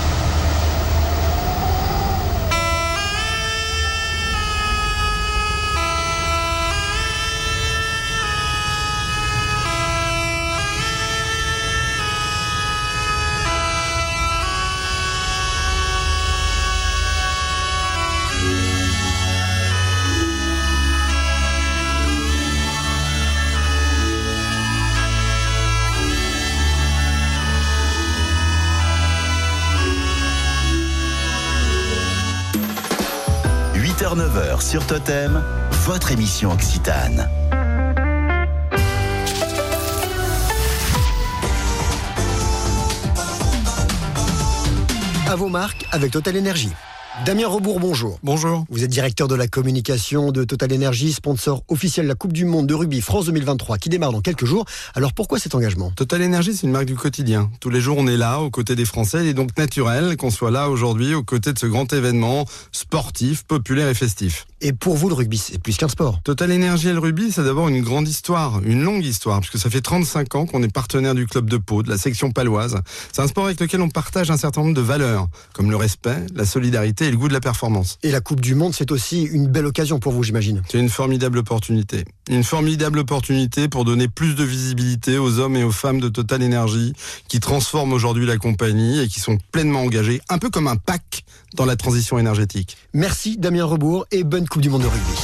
[SPEAKER 2] huit heures neuf heures sur Totem, votre émission Occitane.
[SPEAKER 21] À vos marques avec Total Énergie. Damien Rebourg, bonjour.
[SPEAKER 10] Bonjour.
[SPEAKER 21] Vous êtes directeur de la communication de Total Énergie, sponsor officiel de la Coupe du Monde de rugby France deux mille vingt-trois qui démarre dans quelques jours. Alors pourquoi cet engagement ?
[SPEAKER 10] Total Énergie, c'est une marque du quotidien. Tous les jours, on est là, aux côtés des Français. Il est donc naturel qu'on soit là aujourd'hui, aux côtés de ce grand événement sportif, populaire et festif.
[SPEAKER 21] Et pour vous, le rugby, c'est plus qu'un sport.
[SPEAKER 10] Total Énergie et le rugby, c'est d'abord une grande histoire, une longue histoire, puisque ça fait trente-cinq ans qu'on est partenaire du club de Pau, de la section paloise. C'est un sport avec lequel on partage un certain nombre de valeurs, comme le respect, la solidarité et le goût de la performance.
[SPEAKER 21] Et la Coupe du Monde, c'est aussi une belle occasion pour vous, j'imagine.
[SPEAKER 10] C'est une formidable opportunité. Une formidable opportunité pour donner plus de visibilité aux hommes et aux femmes de Total Énergie qui transforment aujourd'hui la compagnie et qui sont pleinement engagés, un peu comme un pack dans la transition énergétique.
[SPEAKER 21] Merci Damien Rebourg et bonne Coupe du Monde de rugby.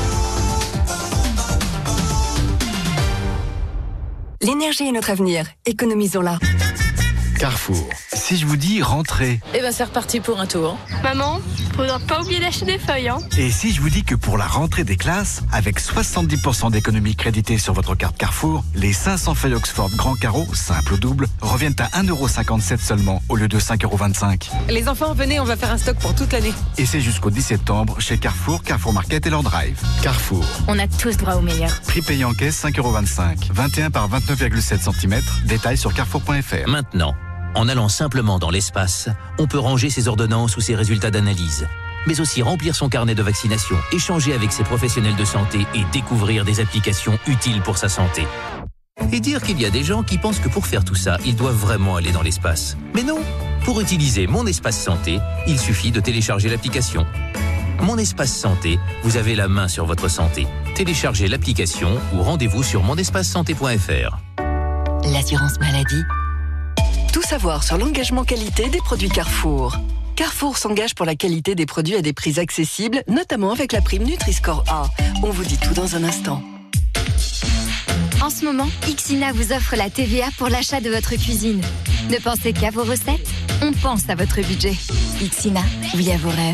[SPEAKER 23] L'énergie est notre avenir, économisons-la.
[SPEAKER 2] Carrefour. Si je vous dis rentrée.
[SPEAKER 11] Eh ben c'est reparti pour un tour.
[SPEAKER 24] Maman, faudra pas oublier d'acheter des feuilles, hein.
[SPEAKER 2] Et si je vous dis que pour la rentrée des classes, avec soixante-dix pour cent d'économie créditée sur votre carte Carrefour, les cinq cents feuilles Oxford Grand Carreau, simple ou double, reviennent à un euro cinquante-sept seulement au lieu de cinq euros vingt-cinq.
[SPEAKER 11] Les enfants, venez, on va faire un stock pour toute l'année.
[SPEAKER 2] Et c'est jusqu'au dix septembre chez Carrefour, Carrefour Market et leur drive. Carrefour.
[SPEAKER 17] On a tous droit au meilleur.
[SPEAKER 2] Prix payé en caisse cinq euros vingt-cinq. vingt et un par vingt-neuf virgule sept centimètres. Détail sur carrefour point f r.
[SPEAKER 25] Maintenant, en allant simplement dans l'espace, on peut ranger ses ordonnances ou ses résultats d'analyse, mais aussi remplir son carnet de vaccination, échanger avec ses professionnels de santé et découvrir des applications utiles pour sa santé. Et dire qu'il y a des gens qui pensent que pour faire tout ça, ils doivent vraiment aller dans l'espace. Mais non, pour utiliser Mon Espace Santé, il suffit de télécharger l'application. Mon Espace Santé, vous avez la main sur votre santé. Téléchargez l'application ou rendez-vous sur mon espace santé point f r.
[SPEAKER 23] L'assurance maladie. Tout savoir sur l'engagement qualité des produits Carrefour. Carrefour s'engage pour la qualité des produits à des prix accessibles, notamment avec la prime Nutri-Score A. On vous dit tout dans un instant.
[SPEAKER 17] En ce moment, Ixina vous offre la T V A pour l'achat de votre cuisine. Ne pensez qu'à vos recettes, on pense à votre budget. Ixina, oui à vos rêves.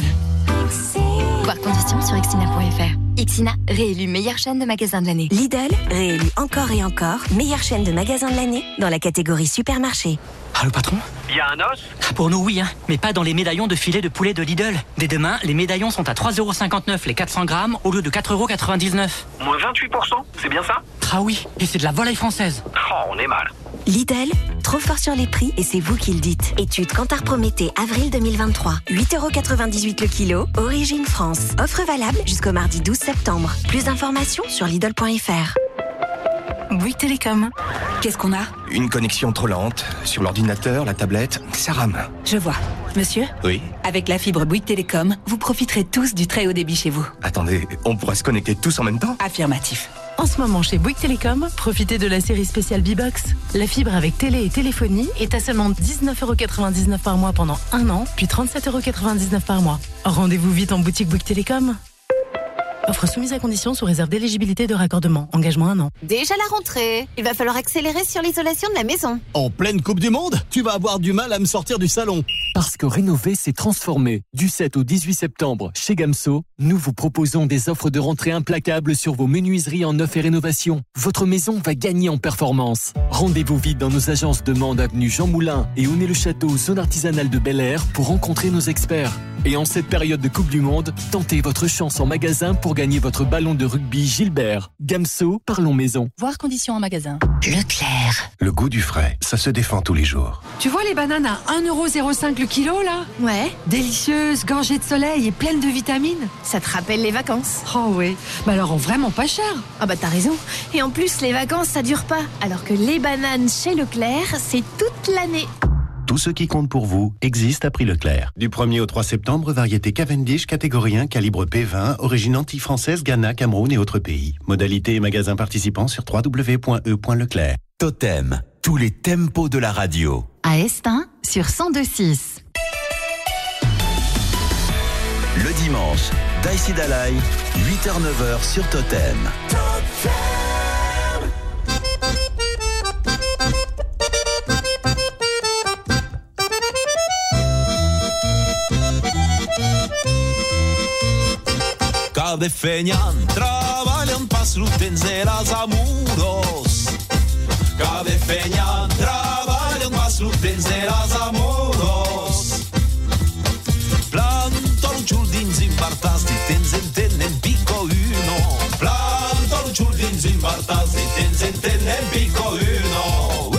[SPEAKER 17] Voir conditions sur Xina point F R. Xina, réélu meilleure chaîne de magasins de l'année.
[SPEAKER 8] Lidl, réélu encore et encore meilleure chaîne de magasins de l'année dans la catégorie supermarché.
[SPEAKER 12] Ah, le patron?
[SPEAKER 14] Il y a un os?
[SPEAKER 12] Pour nous, oui, hein. Mais pas dans les médaillons de filet de poulet de Lidl. Dès demain, les médaillons sont à trois euros cinquante-neuf les quatre cents grammes au lieu de quatre euros quatre-vingt-dix-neuf.
[SPEAKER 14] Moins vingt-huit pour cent, c'est bien ça?
[SPEAKER 12] Ah oui, et c'est de la volaille française.
[SPEAKER 14] Oh, on est mal.
[SPEAKER 8] Lidl, trop fort sur les prix et c'est vous qui le dites. Étude Kantar Prométhée, avril deux mille vingt-trois. huit euros quatre-vingt-dix-huit le kilo, origine France. Offre valable jusqu'au mardi douze septembre. Plus d'informations sur Lidl point F R.
[SPEAKER 15] Bouygues Télécom. Qu'est-ce qu'on a?
[SPEAKER 16] Une connexion trop lente. Sur l'ordinateur, la tablette, ça rame.
[SPEAKER 15] Je vois. Monsieur?
[SPEAKER 16] Oui.
[SPEAKER 15] Avec la fibre Bouygues Télécom, vous profiterez tous du très haut débit chez vous.
[SPEAKER 16] Attendez, on pourrait se connecter tous en même temps?
[SPEAKER 15] Affirmatif. En ce moment, chez Bouygues Télécom, profitez de la série spéciale B-Box. La fibre avec télé et téléphonie est à seulement dix-neuf euros quatre-vingt-dix-neuf par mois pendant un an, puis trente-sept euros quatre-vingt-dix-neuf par mois. Rendez-vous vite en boutique Bouygues Télécom. Offre soumise à condition sous réserve d'éligibilité de raccordement. Engagement un an.
[SPEAKER 26] Déjà la rentrée. Il va falloir accélérer sur l'isolation de la maison.
[SPEAKER 27] En pleine Coupe du Monde, tu vas avoir du mal à me sortir du salon.
[SPEAKER 28] Parce que rénover, c'est transformer. Du sept au dix-huit septembre, chez Gamso, nous vous proposons des offres de rentrée implacables sur vos menuiseries en neuf et rénovation. Votre maison va gagner en performance. Rendez-vous vite dans nos agences de Mende, avenue Jean Moulin et Aulnay-le-Château, zone artisanale de Bel Air, pour rencontrer nos experts. Et en cette période de Coupe du Monde, tentez votre chance en magasin pour gagner votre ballon de rugby Gilbert. Gamso, parlons maison.
[SPEAKER 15] Voir conditions en magasin.
[SPEAKER 8] Leclerc.
[SPEAKER 16] Le goût du frais, ça se défend tous les jours.
[SPEAKER 29] Tu vois les bananes à un euro zéro cinq le kilo là?
[SPEAKER 26] Ouais.
[SPEAKER 29] Délicieuses, gorgées de soleil et pleines de vitamines.
[SPEAKER 26] Ça te rappelle les vacances?
[SPEAKER 29] Oh ouais. Bah alors vraiment pas cher.
[SPEAKER 26] Ah bah t'as raison. Et en plus les vacances ça dure pas. Alors que les bananes chez Leclerc, c'est toute l'année.
[SPEAKER 30] Tout ce qui compte pour vous existe à prix Leclerc. Du premier au trois septembre, variété Cavendish, catégorie un, calibre P vingt, origine anti-française, Ghana, Cameroun et autres pays. Modalité et magasins participants sur w w w point e point leclerc.
[SPEAKER 31] Totem, tous les tempos de la radio.
[SPEAKER 15] À Estin, sur cent deux virgule six.
[SPEAKER 31] Le dimanche, Daïsi Dalai, huit heures neuf heures sur Totem. Totem.
[SPEAKER 32] De feignant treballen pas l'utens de les amuros. Cada feignant treballen pas l'utens de les amuros. Planto els jardins invertats de temps en temps en pico uno. Planto els jardins invertats de temps en temps en pico uno.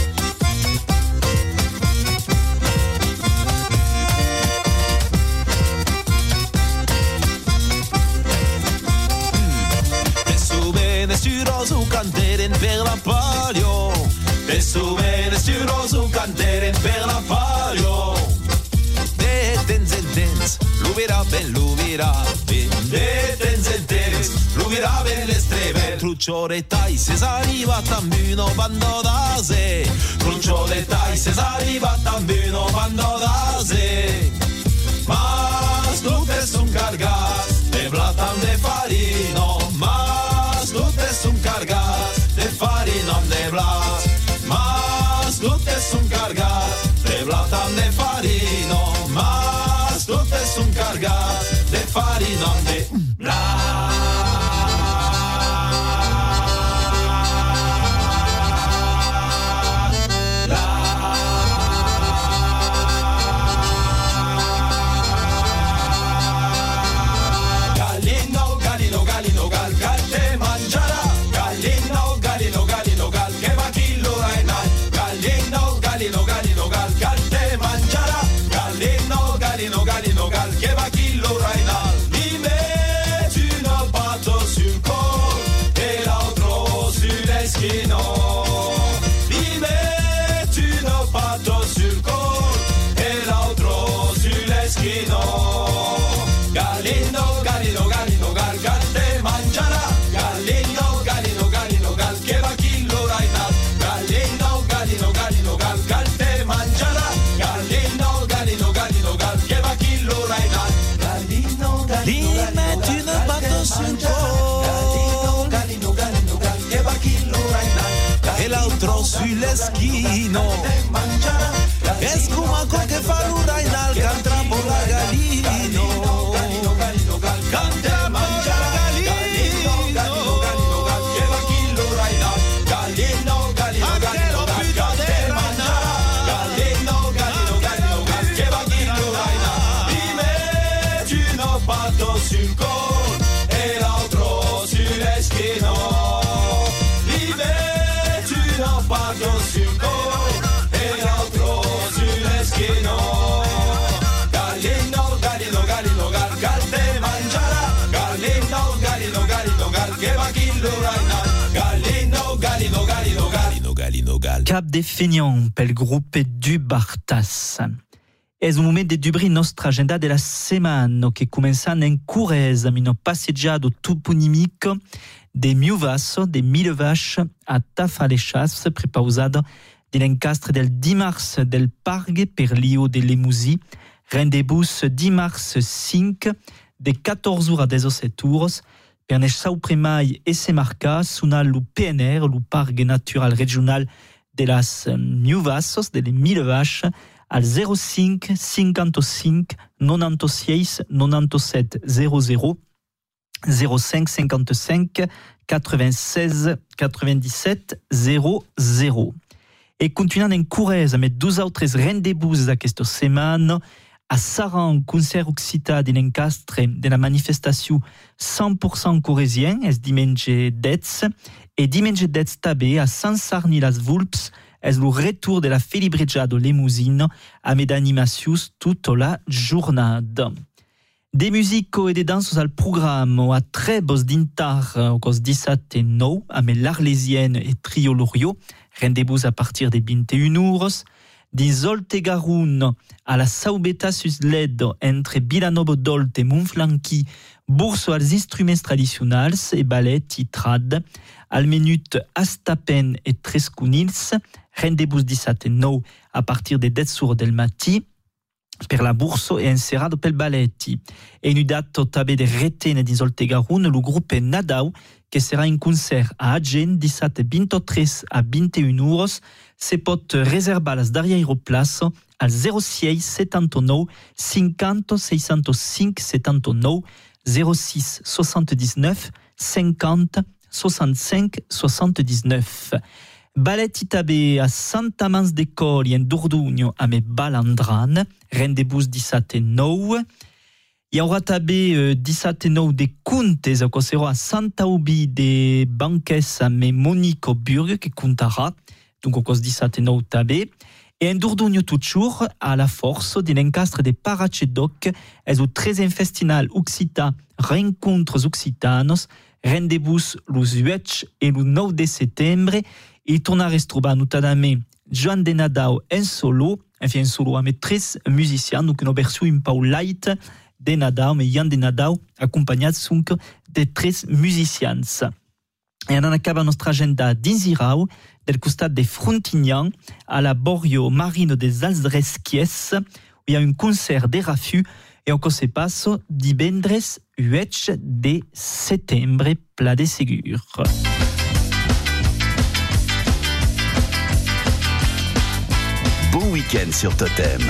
[SPEAKER 32] Su canteren per la palio, e su bene stiroso canteren per la palio. De tens en tens, l'ubirà ben, l'ubirà ben. De tens en tens, l'ubirà ben l'estreve. Truccio de tai, ses arriva també no bando d'ase. Truccio de tai, ses arriva també no bando d'ase. Mas tutes un cargas, de platan de farino, mas tutes un cargas, de farina de blat. Mas tutes un cargas, de platan de farino, mas tutes un cargas, de farina de blat. Sull'eschino es come che fa l'urainal cantra por la galino. patto sul con e l'altro sull'eschino. Li vedi un patto sul con e l'altro sull'eschino. Gallino, gallino, gallino, gal, gal te mangiarà. Gallino, gallino, gallino, gal, che va chi lo raina. Gallino, gallino, gallino, gallino, gallino, gal.
[SPEAKER 1] Cap des Feignants, pel gruppe du Bartas. És un moment de dubri nostra agenda della setmana che cominciano in Curesa, in un passeggiato toponimico de Miuvasso, de Milevache a Tafalechas, prepausado dell'encastre del dimarts del Pargue per l'Io de Lemousi, rendezvous dimarts cinque de quatorze ore a dezesset ores, per ne sau primai e se marca suna lu P N R, lu Parque Natural Regional de las Miuvassos, de Milevache, al zero cinque cinquante-cinq quatre-vingt-seize quatre-vingt-dix-sept zero zero zero cinq cinquante-cinq quatre-vingt-seize quatre-vingt-dix-sept zero zero. E continuando in Curesa, met dos altres rendezvous aquesta setmana, a Saran, concert occità de l'encastre de la manifestació cent pour cent curesien, és diumenge dez, e diumenge dez també a Sant Sarni las Vulps, és el retour de la Felibrejado Lemusino amb d'animacions tota la jornada. De musico e de dansos al programa a trebos d'intar o cos dissabte nou amb l'Arlésienne e Trio Lorio, rendezvous a partir de vingt et une hores, dins Oltegarun a la Saubeta Susledo entre Vilanovo d'Olt e Montflanqui, burso als instruments tradicionals e ballet i trad, al minut Astapen e Trescunils, rendezvous dissabte nou a partir de dez ore del matí, per la burso e encerrado pel balletti. E in dato també de retene dins Oltegarun, el grup Nadau, que serà in concert a Agen dissabte vint-i-tres a vingt et une hores, se pot reservar les darrieres places al zero sis setanta-nou cinquanta seixanta-cinc setanta-nou zero sis soixante-dix-neuf cinquanta soixante-cinq soixante-dix-neuf. Ballet també a Sant Amans de Col i en Dordugno amb Balandran, rendezvous dissabte nou. Hi haurà també eh, dissabte nou de contes, que serà a Santa Ubi de Banques amb Monico Burg, que contarà, donc cos dissabte nou també. E en Dordugno toujours, a la força de l'encastre de Parachedoc, és el tresè Festival Occità Rencontres Occitanos, rendezvous los huit e el nou de setembre, i tornar a trobar notadament Joan de Nadau en solo, enfin en solo amb tres musicians, donc una versió in pau light de Nadau, mais Jan de Nadau, acompanyats donc de tres musicians. E anem acaba nostra agenda dins Irau, del costat de Frontignan, a la Borio Marino des Aldresquies, où il y a un concert de Rafu, et on se passe divendres huit de setembre, pla de segur.
[SPEAKER 31] Bon week-end sur Totem.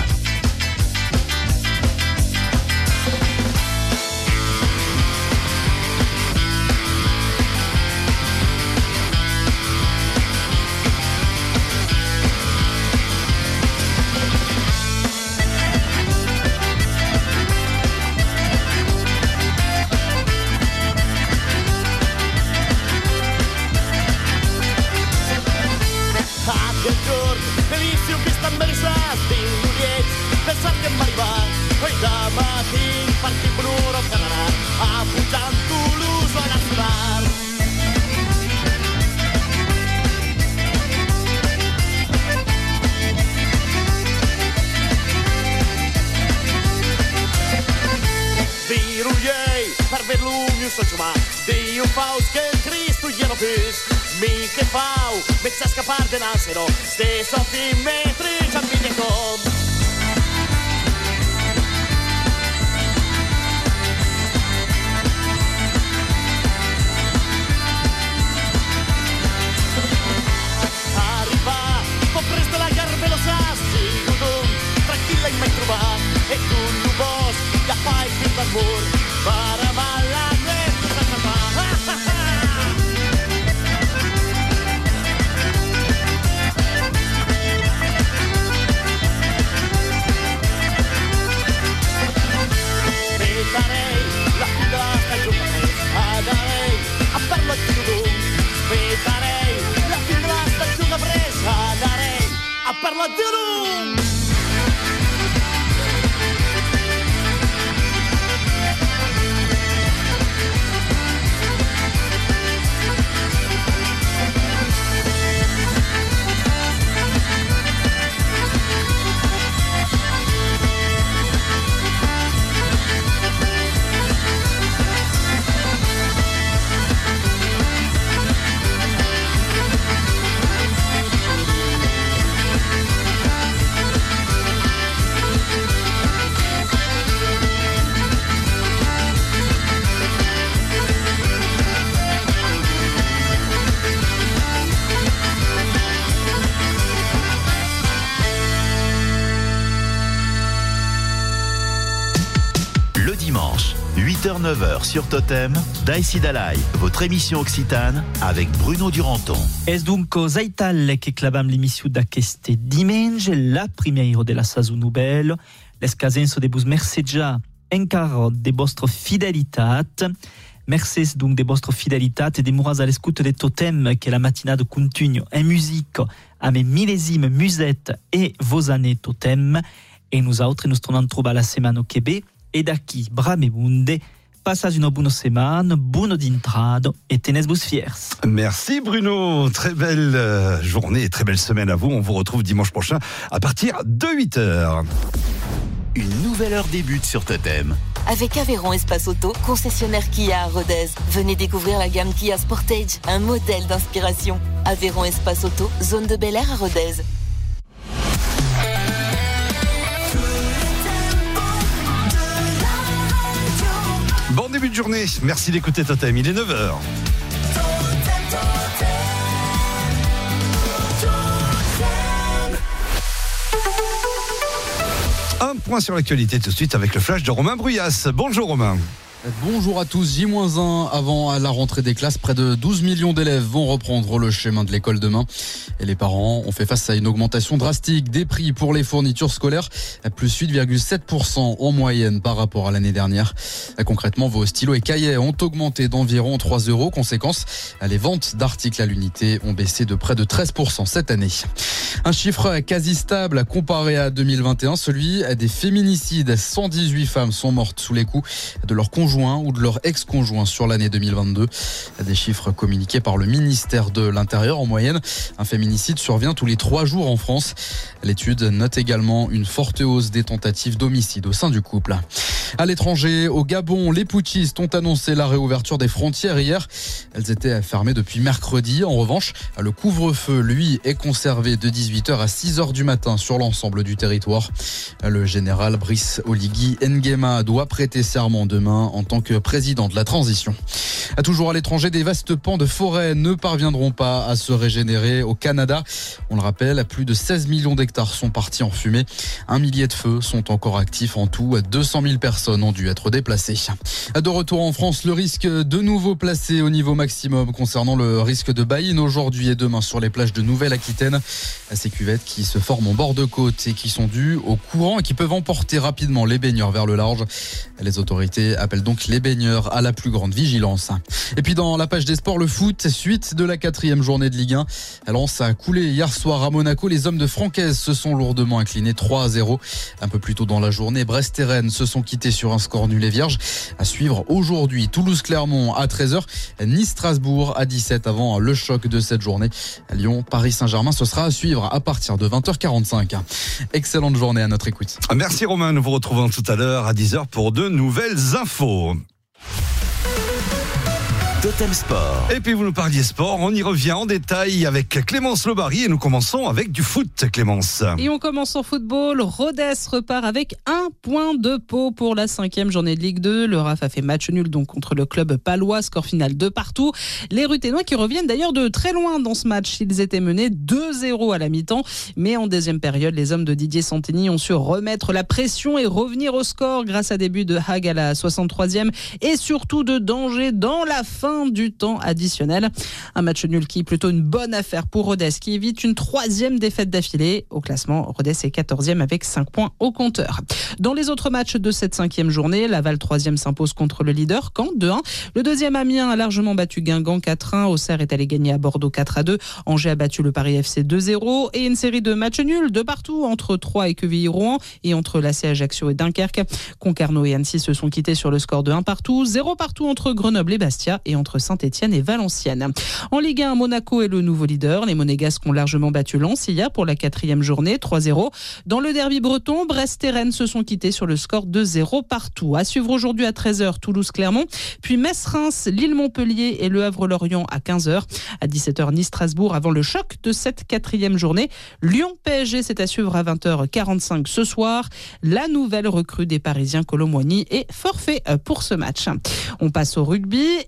[SPEAKER 3] Dio faus che Cristo glielo fes, mi che fau, me sa scappar de nasero, stesso fin metri c'ha mille com. Arriva, po' presto la garbe lo sa, si gudum, tranquilla in mai trovar, e tu lu vos, da fai fin d'amor, para balla. La
[SPEAKER 31] dimanche, huit heures neuf heures sur Totem, Daïsi Dalai, votre émission occitane avec Bruno Duranton.
[SPEAKER 1] Es dunque Zaital che clavam l'émission d'aqueste dimanche, la première de la saison nouvelle. Les casenso de bus mercegia encara de vostra fidelitat. Merci donc de votre fidélité et de mourir à l'écoute de Totem que la matinade continue en musique à mes millésimes musettes et vos années Totem. Et nous autres, nous tornons trouver la semaine au Québec. Et d'ici, bramemunde, passez une bonne semaine, bonne d'intrade et tenez-vous fiers.
[SPEAKER 4] Merci Bruno, très belle euh, journée et très belle semaine à vous. On vous retrouve dimanche prochain à partir de huit heures.
[SPEAKER 31] Une nouvelle heure débute sur Totem.
[SPEAKER 5] Avec Aveyron Espace Auto, concessionnaire Kia à Rodez. Venez découvrir la gamme Kia Sportage, un modèle d'inspiration. Aveyron Espace Auto, zone de Bel Air à Rodez.
[SPEAKER 4] Bon début de journée, merci d'écouter Totem, il est neuf heures. Un point sur l'actualité tout de suite avec le flash de Romain Bruyas. Bonjour Romain.
[SPEAKER 6] Bonjour à tous, J un avant la rentrée des classes. Près de douze millions d'élèves vont reprendre le chemin de l'école demain. Et les parents ont fait face à une augmentation drastique des prix pour les fournitures scolaires, plus huit virgule sept pour cent en moyenne par rapport à l'année dernière. Concrètement, vos stylos et cahiers ont augmenté d'environ trois euros. Conséquence, les ventes d'articles à l'unité ont baissé de près de treize pour cent cette année. Un chiffre quasi stable comparé à deux mille vingt et un, celui des féminicides. cent dix-huit femmes sont mortes sous les coups de leur conjoint ou de leur ex-conjoint sur l'année deux mille vingt-deux. Des chiffres communiqués par le ministère de l'Intérieur. En moyenne, un féminicide survient tous les trois jours en France. L'étude note également une forte hausse des tentatives d'homicide au sein du couple. À l'étranger, au Gabon, les putschistes ont annoncé la réouverture des frontières hier. Elles étaient fermées depuis mercredi. En revanche, le couvre-feu, lui, est conservé de dix-huit heures à six heures du matin sur l'ensemble du territoire. Le général Brice Oligui Nguema doit prêter serment demain en tant que président de la transition. À toujours à l'étranger, des vastes pans de forêt ne parviendront pas à se régénérer au Canada. On le rappelle, plus de seize millions d'hectares sont partis en fumée. Un millier de feux sont encore actifs. En tout, deux cent mille personnes ont dû être déplacées. De retour en France, le risque de nouveau placé au niveau maximum concernant le risque de baïne aujourd'hui et demain sur les plages de Nouvelle-Aquitaine. Ces cuvettes qui se forment en bord de côte et qui sont dues au courant et qui peuvent emporter rapidement les baigneurs vers le large. Les autorités appellent donc les baigneurs à la plus grande vigilance. Et puis dans la page des sports, le foot, suite de la quatrième journée de Ligue un. Lens a coulé hier soir à Monaco. Les hommes de Francaise se sont lourdement inclinés trois à zéro. Un peu plus tôt dans la journée, Brest et Rennes se sont quittés sur un score nul et vierge. À suivre aujourd'hui, Toulouse-Clermont à treize heures, Nice-Strasbourg à dix-sept heures avant le choc de cette journée. Lyon-Paris-Saint-Germain, ce sera à suivre à partir de vingt heures quarante-cinq. Excellente journée à notre écoute.
[SPEAKER 4] Merci Romain, nous vous retrouvons tout à l'heure à dix heures pour de nouvelles infos.
[SPEAKER 31] Totem Sport.
[SPEAKER 4] Et puis vous nous parliez sport, on y revient en détail avec Clémence Lobary et nous commençons avec du foot, Clémence.
[SPEAKER 7] Et on commence en football. Rodez repart avec un point de Pau pour la cinquième journée de Ligue deux. Le R A F a fait match nul donc contre le club palois, score final de partout. Les Ruténois qui reviennent d'ailleurs de très loin dans ce match. Ils étaient menés deux zéro à la mi-temps, mais en deuxième période, les hommes de Didier Santini ont su remettre la pression et revenir au score grâce à des buts de Hague à la soixante-troisième et surtout de Danger dans la fin du temps additionnel. Un match nul qui est plutôt une bonne affaire pour Rodez qui évite une troisième défaite d'affilée. Au classement, Rodez est quatorzième avec cinq points au compteur. Dans les autres matchs de cette cinquième journée, Laval troisième s'impose contre le leader Caen deux un. Le deuxième Amiens a largement battu Guingamp quatre un. Auxerre est allé gagner à Bordeaux quatre à deux. Angers a battu le Paris F C deux zéro. Et une série de matchs nuls de partout entre Troyes et Quevilly-Rouen et entre l'A C Ajaccio et Dunkerque. Concarneau et Annecy se sont quittés sur le score de un partout. zéro partout entre Grenoble et Bastia et entre Saint-Etienne et Valenciennes. En Ligue un, Monaco est le nouveau leader. Les Monégasques ont largement battu Lens hier pour la quatrième journée, trois zéro. Dans le derby breton, Brest et Rennes se sont quittés sur le score de zéro partout. À suivre aujourd'hui à treize heures, Toulouse-Clermont, puis Metz-Reims, Lille-Montpellier et Le Havre-Lorient à quinze heures. À dix-sept heures, Nice-Strasbourg avant le choc de cette quatrième journée. Lyon-P S G, c'est à suivre à vingt heures quarante-cinq ce soir. La nouvelle recrue des Parisiens, Kolo Muani, est forfait pour ce match. On passe au rugby et c'est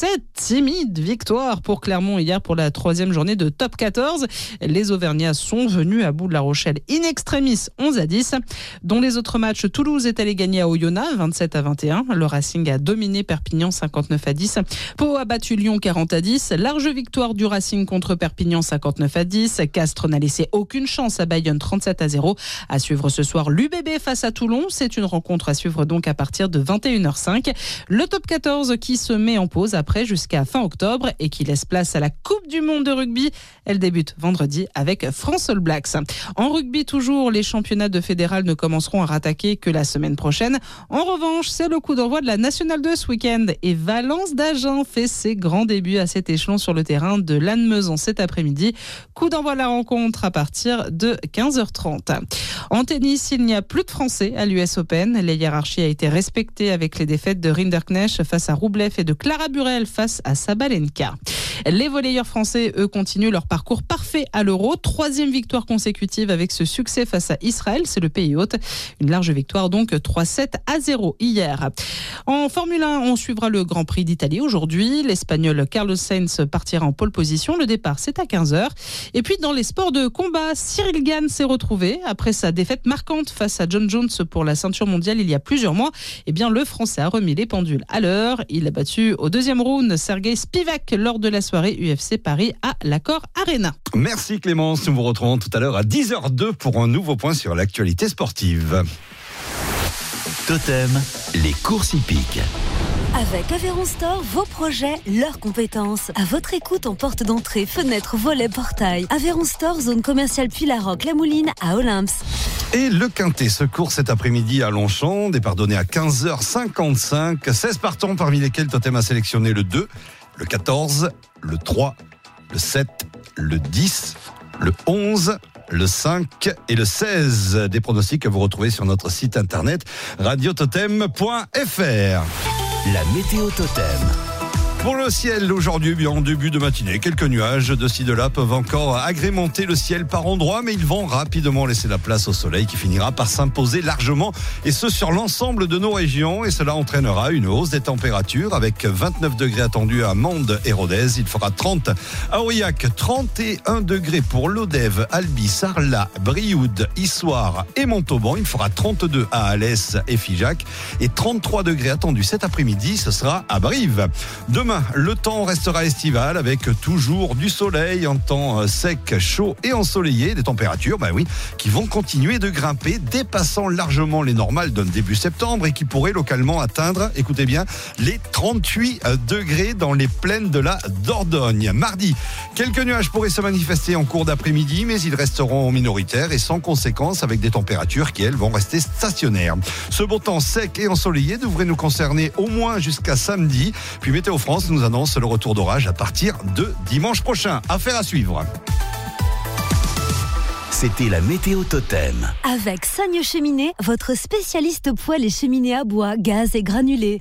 [SPEAKER 7] très timide victoire pour Clermont hier pour la troisième journée de top quatorze. Les Auvergnats sont venus à bout de La Rochelle in extremis onze à dix. Dans les autres matchs, Toulouse est allé gagner à Oyonnax vingt-sept à vingt et un. Le Racing a dominé Perpignan cinquante-neuf à dix. Pau a battu Lyon quarante à dix. Large victoire du Racing contre Perpignan cinquante-neuf à dix. Castres n'a laissé aucune chance à Bayonne trente-sept à zéro. À suivre ce soir l'U B B face à Toulon. C'est une rencontre à suivre donc à partir de vingt et une heures cinq. Le top quatorze qui se met en pause après jusqu'à fin octobre et qui laisse place à la Coupe du Monde de rugby. Elle débute vendredi avec France All Blacks. En rugby toujours, les championnats de fédéral ne commenceront à rattaquer que la semaine prochaine. En revanche, c'est le coup d'envoi de la Nationale deux ce week-end et Valence d'Agen fait ses grands débuts à cet échelon sur le terrain de Lannemezan cet après-midi. Coup d'envoi de la rencontre à partir de quinze heures trente. En tennis, il n'y a plus de Français à l'U S Open. La hiérarchie a été respectée avec les défaites de Rinderknecht face à Roublev et de Clara Burel face à Sabalenka. Les volleyeurs français, eux, continuent leur parcours parfait à l'Euro. Troisième victoire consécutive avec ce succès face à Israël, c'est le pays hôte. Une large victoire donc trois sept à zéro hier. En Formule un, on suivra le Grand Prix d'Italie aujourd'hui. L'Espagnol Carlos Sainz partira en pole position. Le départ, c'est à quinze heures. Et puis dans les sports de combat, Cyril Gane s'est retrouvé après sa défaite marquante face à John Jones pour la ceinture mondiale il y a plusieurs mois. Eh bien, le Français a remis les pendules à l'heure. Il a battu au deuxième round Sergei Spivak lors de la soirée U F C Paris à l'Accor Arena.
[SPEAKER 4] Merci Clémence, nous vous retrouvons tout à l'heure à dix heures deux pour un nouveau point sur l'actualité sportive.
[SPEAKER 31] Totem, les courses hippiques.
[SPEAKER 2] Avec Aveyron Store, vos projets, leurs compétences. À votre écoute en porte d'entrée, fenêtre, volet, portail. Aveyron Store, zone commerciale Puy-la-Roque, La Mouline, à Olympe.
[SPEAKER 4] Et le Quintet se court cet après-midi à Longchamp, départ donné à quinze heures cinquante-cinq. seize partants parmi lesquels Totem a sélectionné le deux, le quatorze, le trois, le sept, le dix, le onze, le cinq et le seize. Des pronostics que vous retrouvez sur notre site internet radio totem point f r.
[SPEAKER 31] La météo Totem.
[SPEAKER 4] Pour le ciel, aujourd'hui, bien en début de matinée, quelques nuages de ci de là peuvent encore agrémenter le ciel par endroits, mais ils vont rapidement laisser la place au soleil qui finira par s'imposer largement, et ce sur l'ensemble de nos régions, et cela entraînera une hausse des températures avec vingt-neuf degrés attendus à Mende et Rodez. Il fera trente à Aurillac, trente et un degrés pour Lodève, Albi, Sarlat, Brioude, Issoire et Montauban. Il fera trente-deux à Alès et Figeac, et trente-trois degrés attendus cet après-midi, ce sera à Brive. Demain, le temps restera estival avec toujours du soleil, un temps sec, chaud et ensoleillé. Des températures, bah oui, qui vont continuer de grimper, dépassant largement les normales d'un début septembre et qui pourraient localement atteindre, écoutez bien, les trente-huit degrés dans les plaines de la Dordogne. Mardi, quelques nuages pourraient se manifester en cours d'après-midi, mais ils resteront minoritaires et sans conséquence avec des températures qui, elles, vont rester stationnaires. Ce beau temps sec et ensoleillé devrait nous concerner au moins jusqu'à samedi. Puis Météo France nous annonce le retour d'orage à partir de dimanche prochain. Affaire à suivre.
[SPEAKER 31] C'était la météo Totem.
[SPEAKER 2] Avec Sagne Cheminée, votre spécialiste poêle et cheminée à bois, gaz et granulés.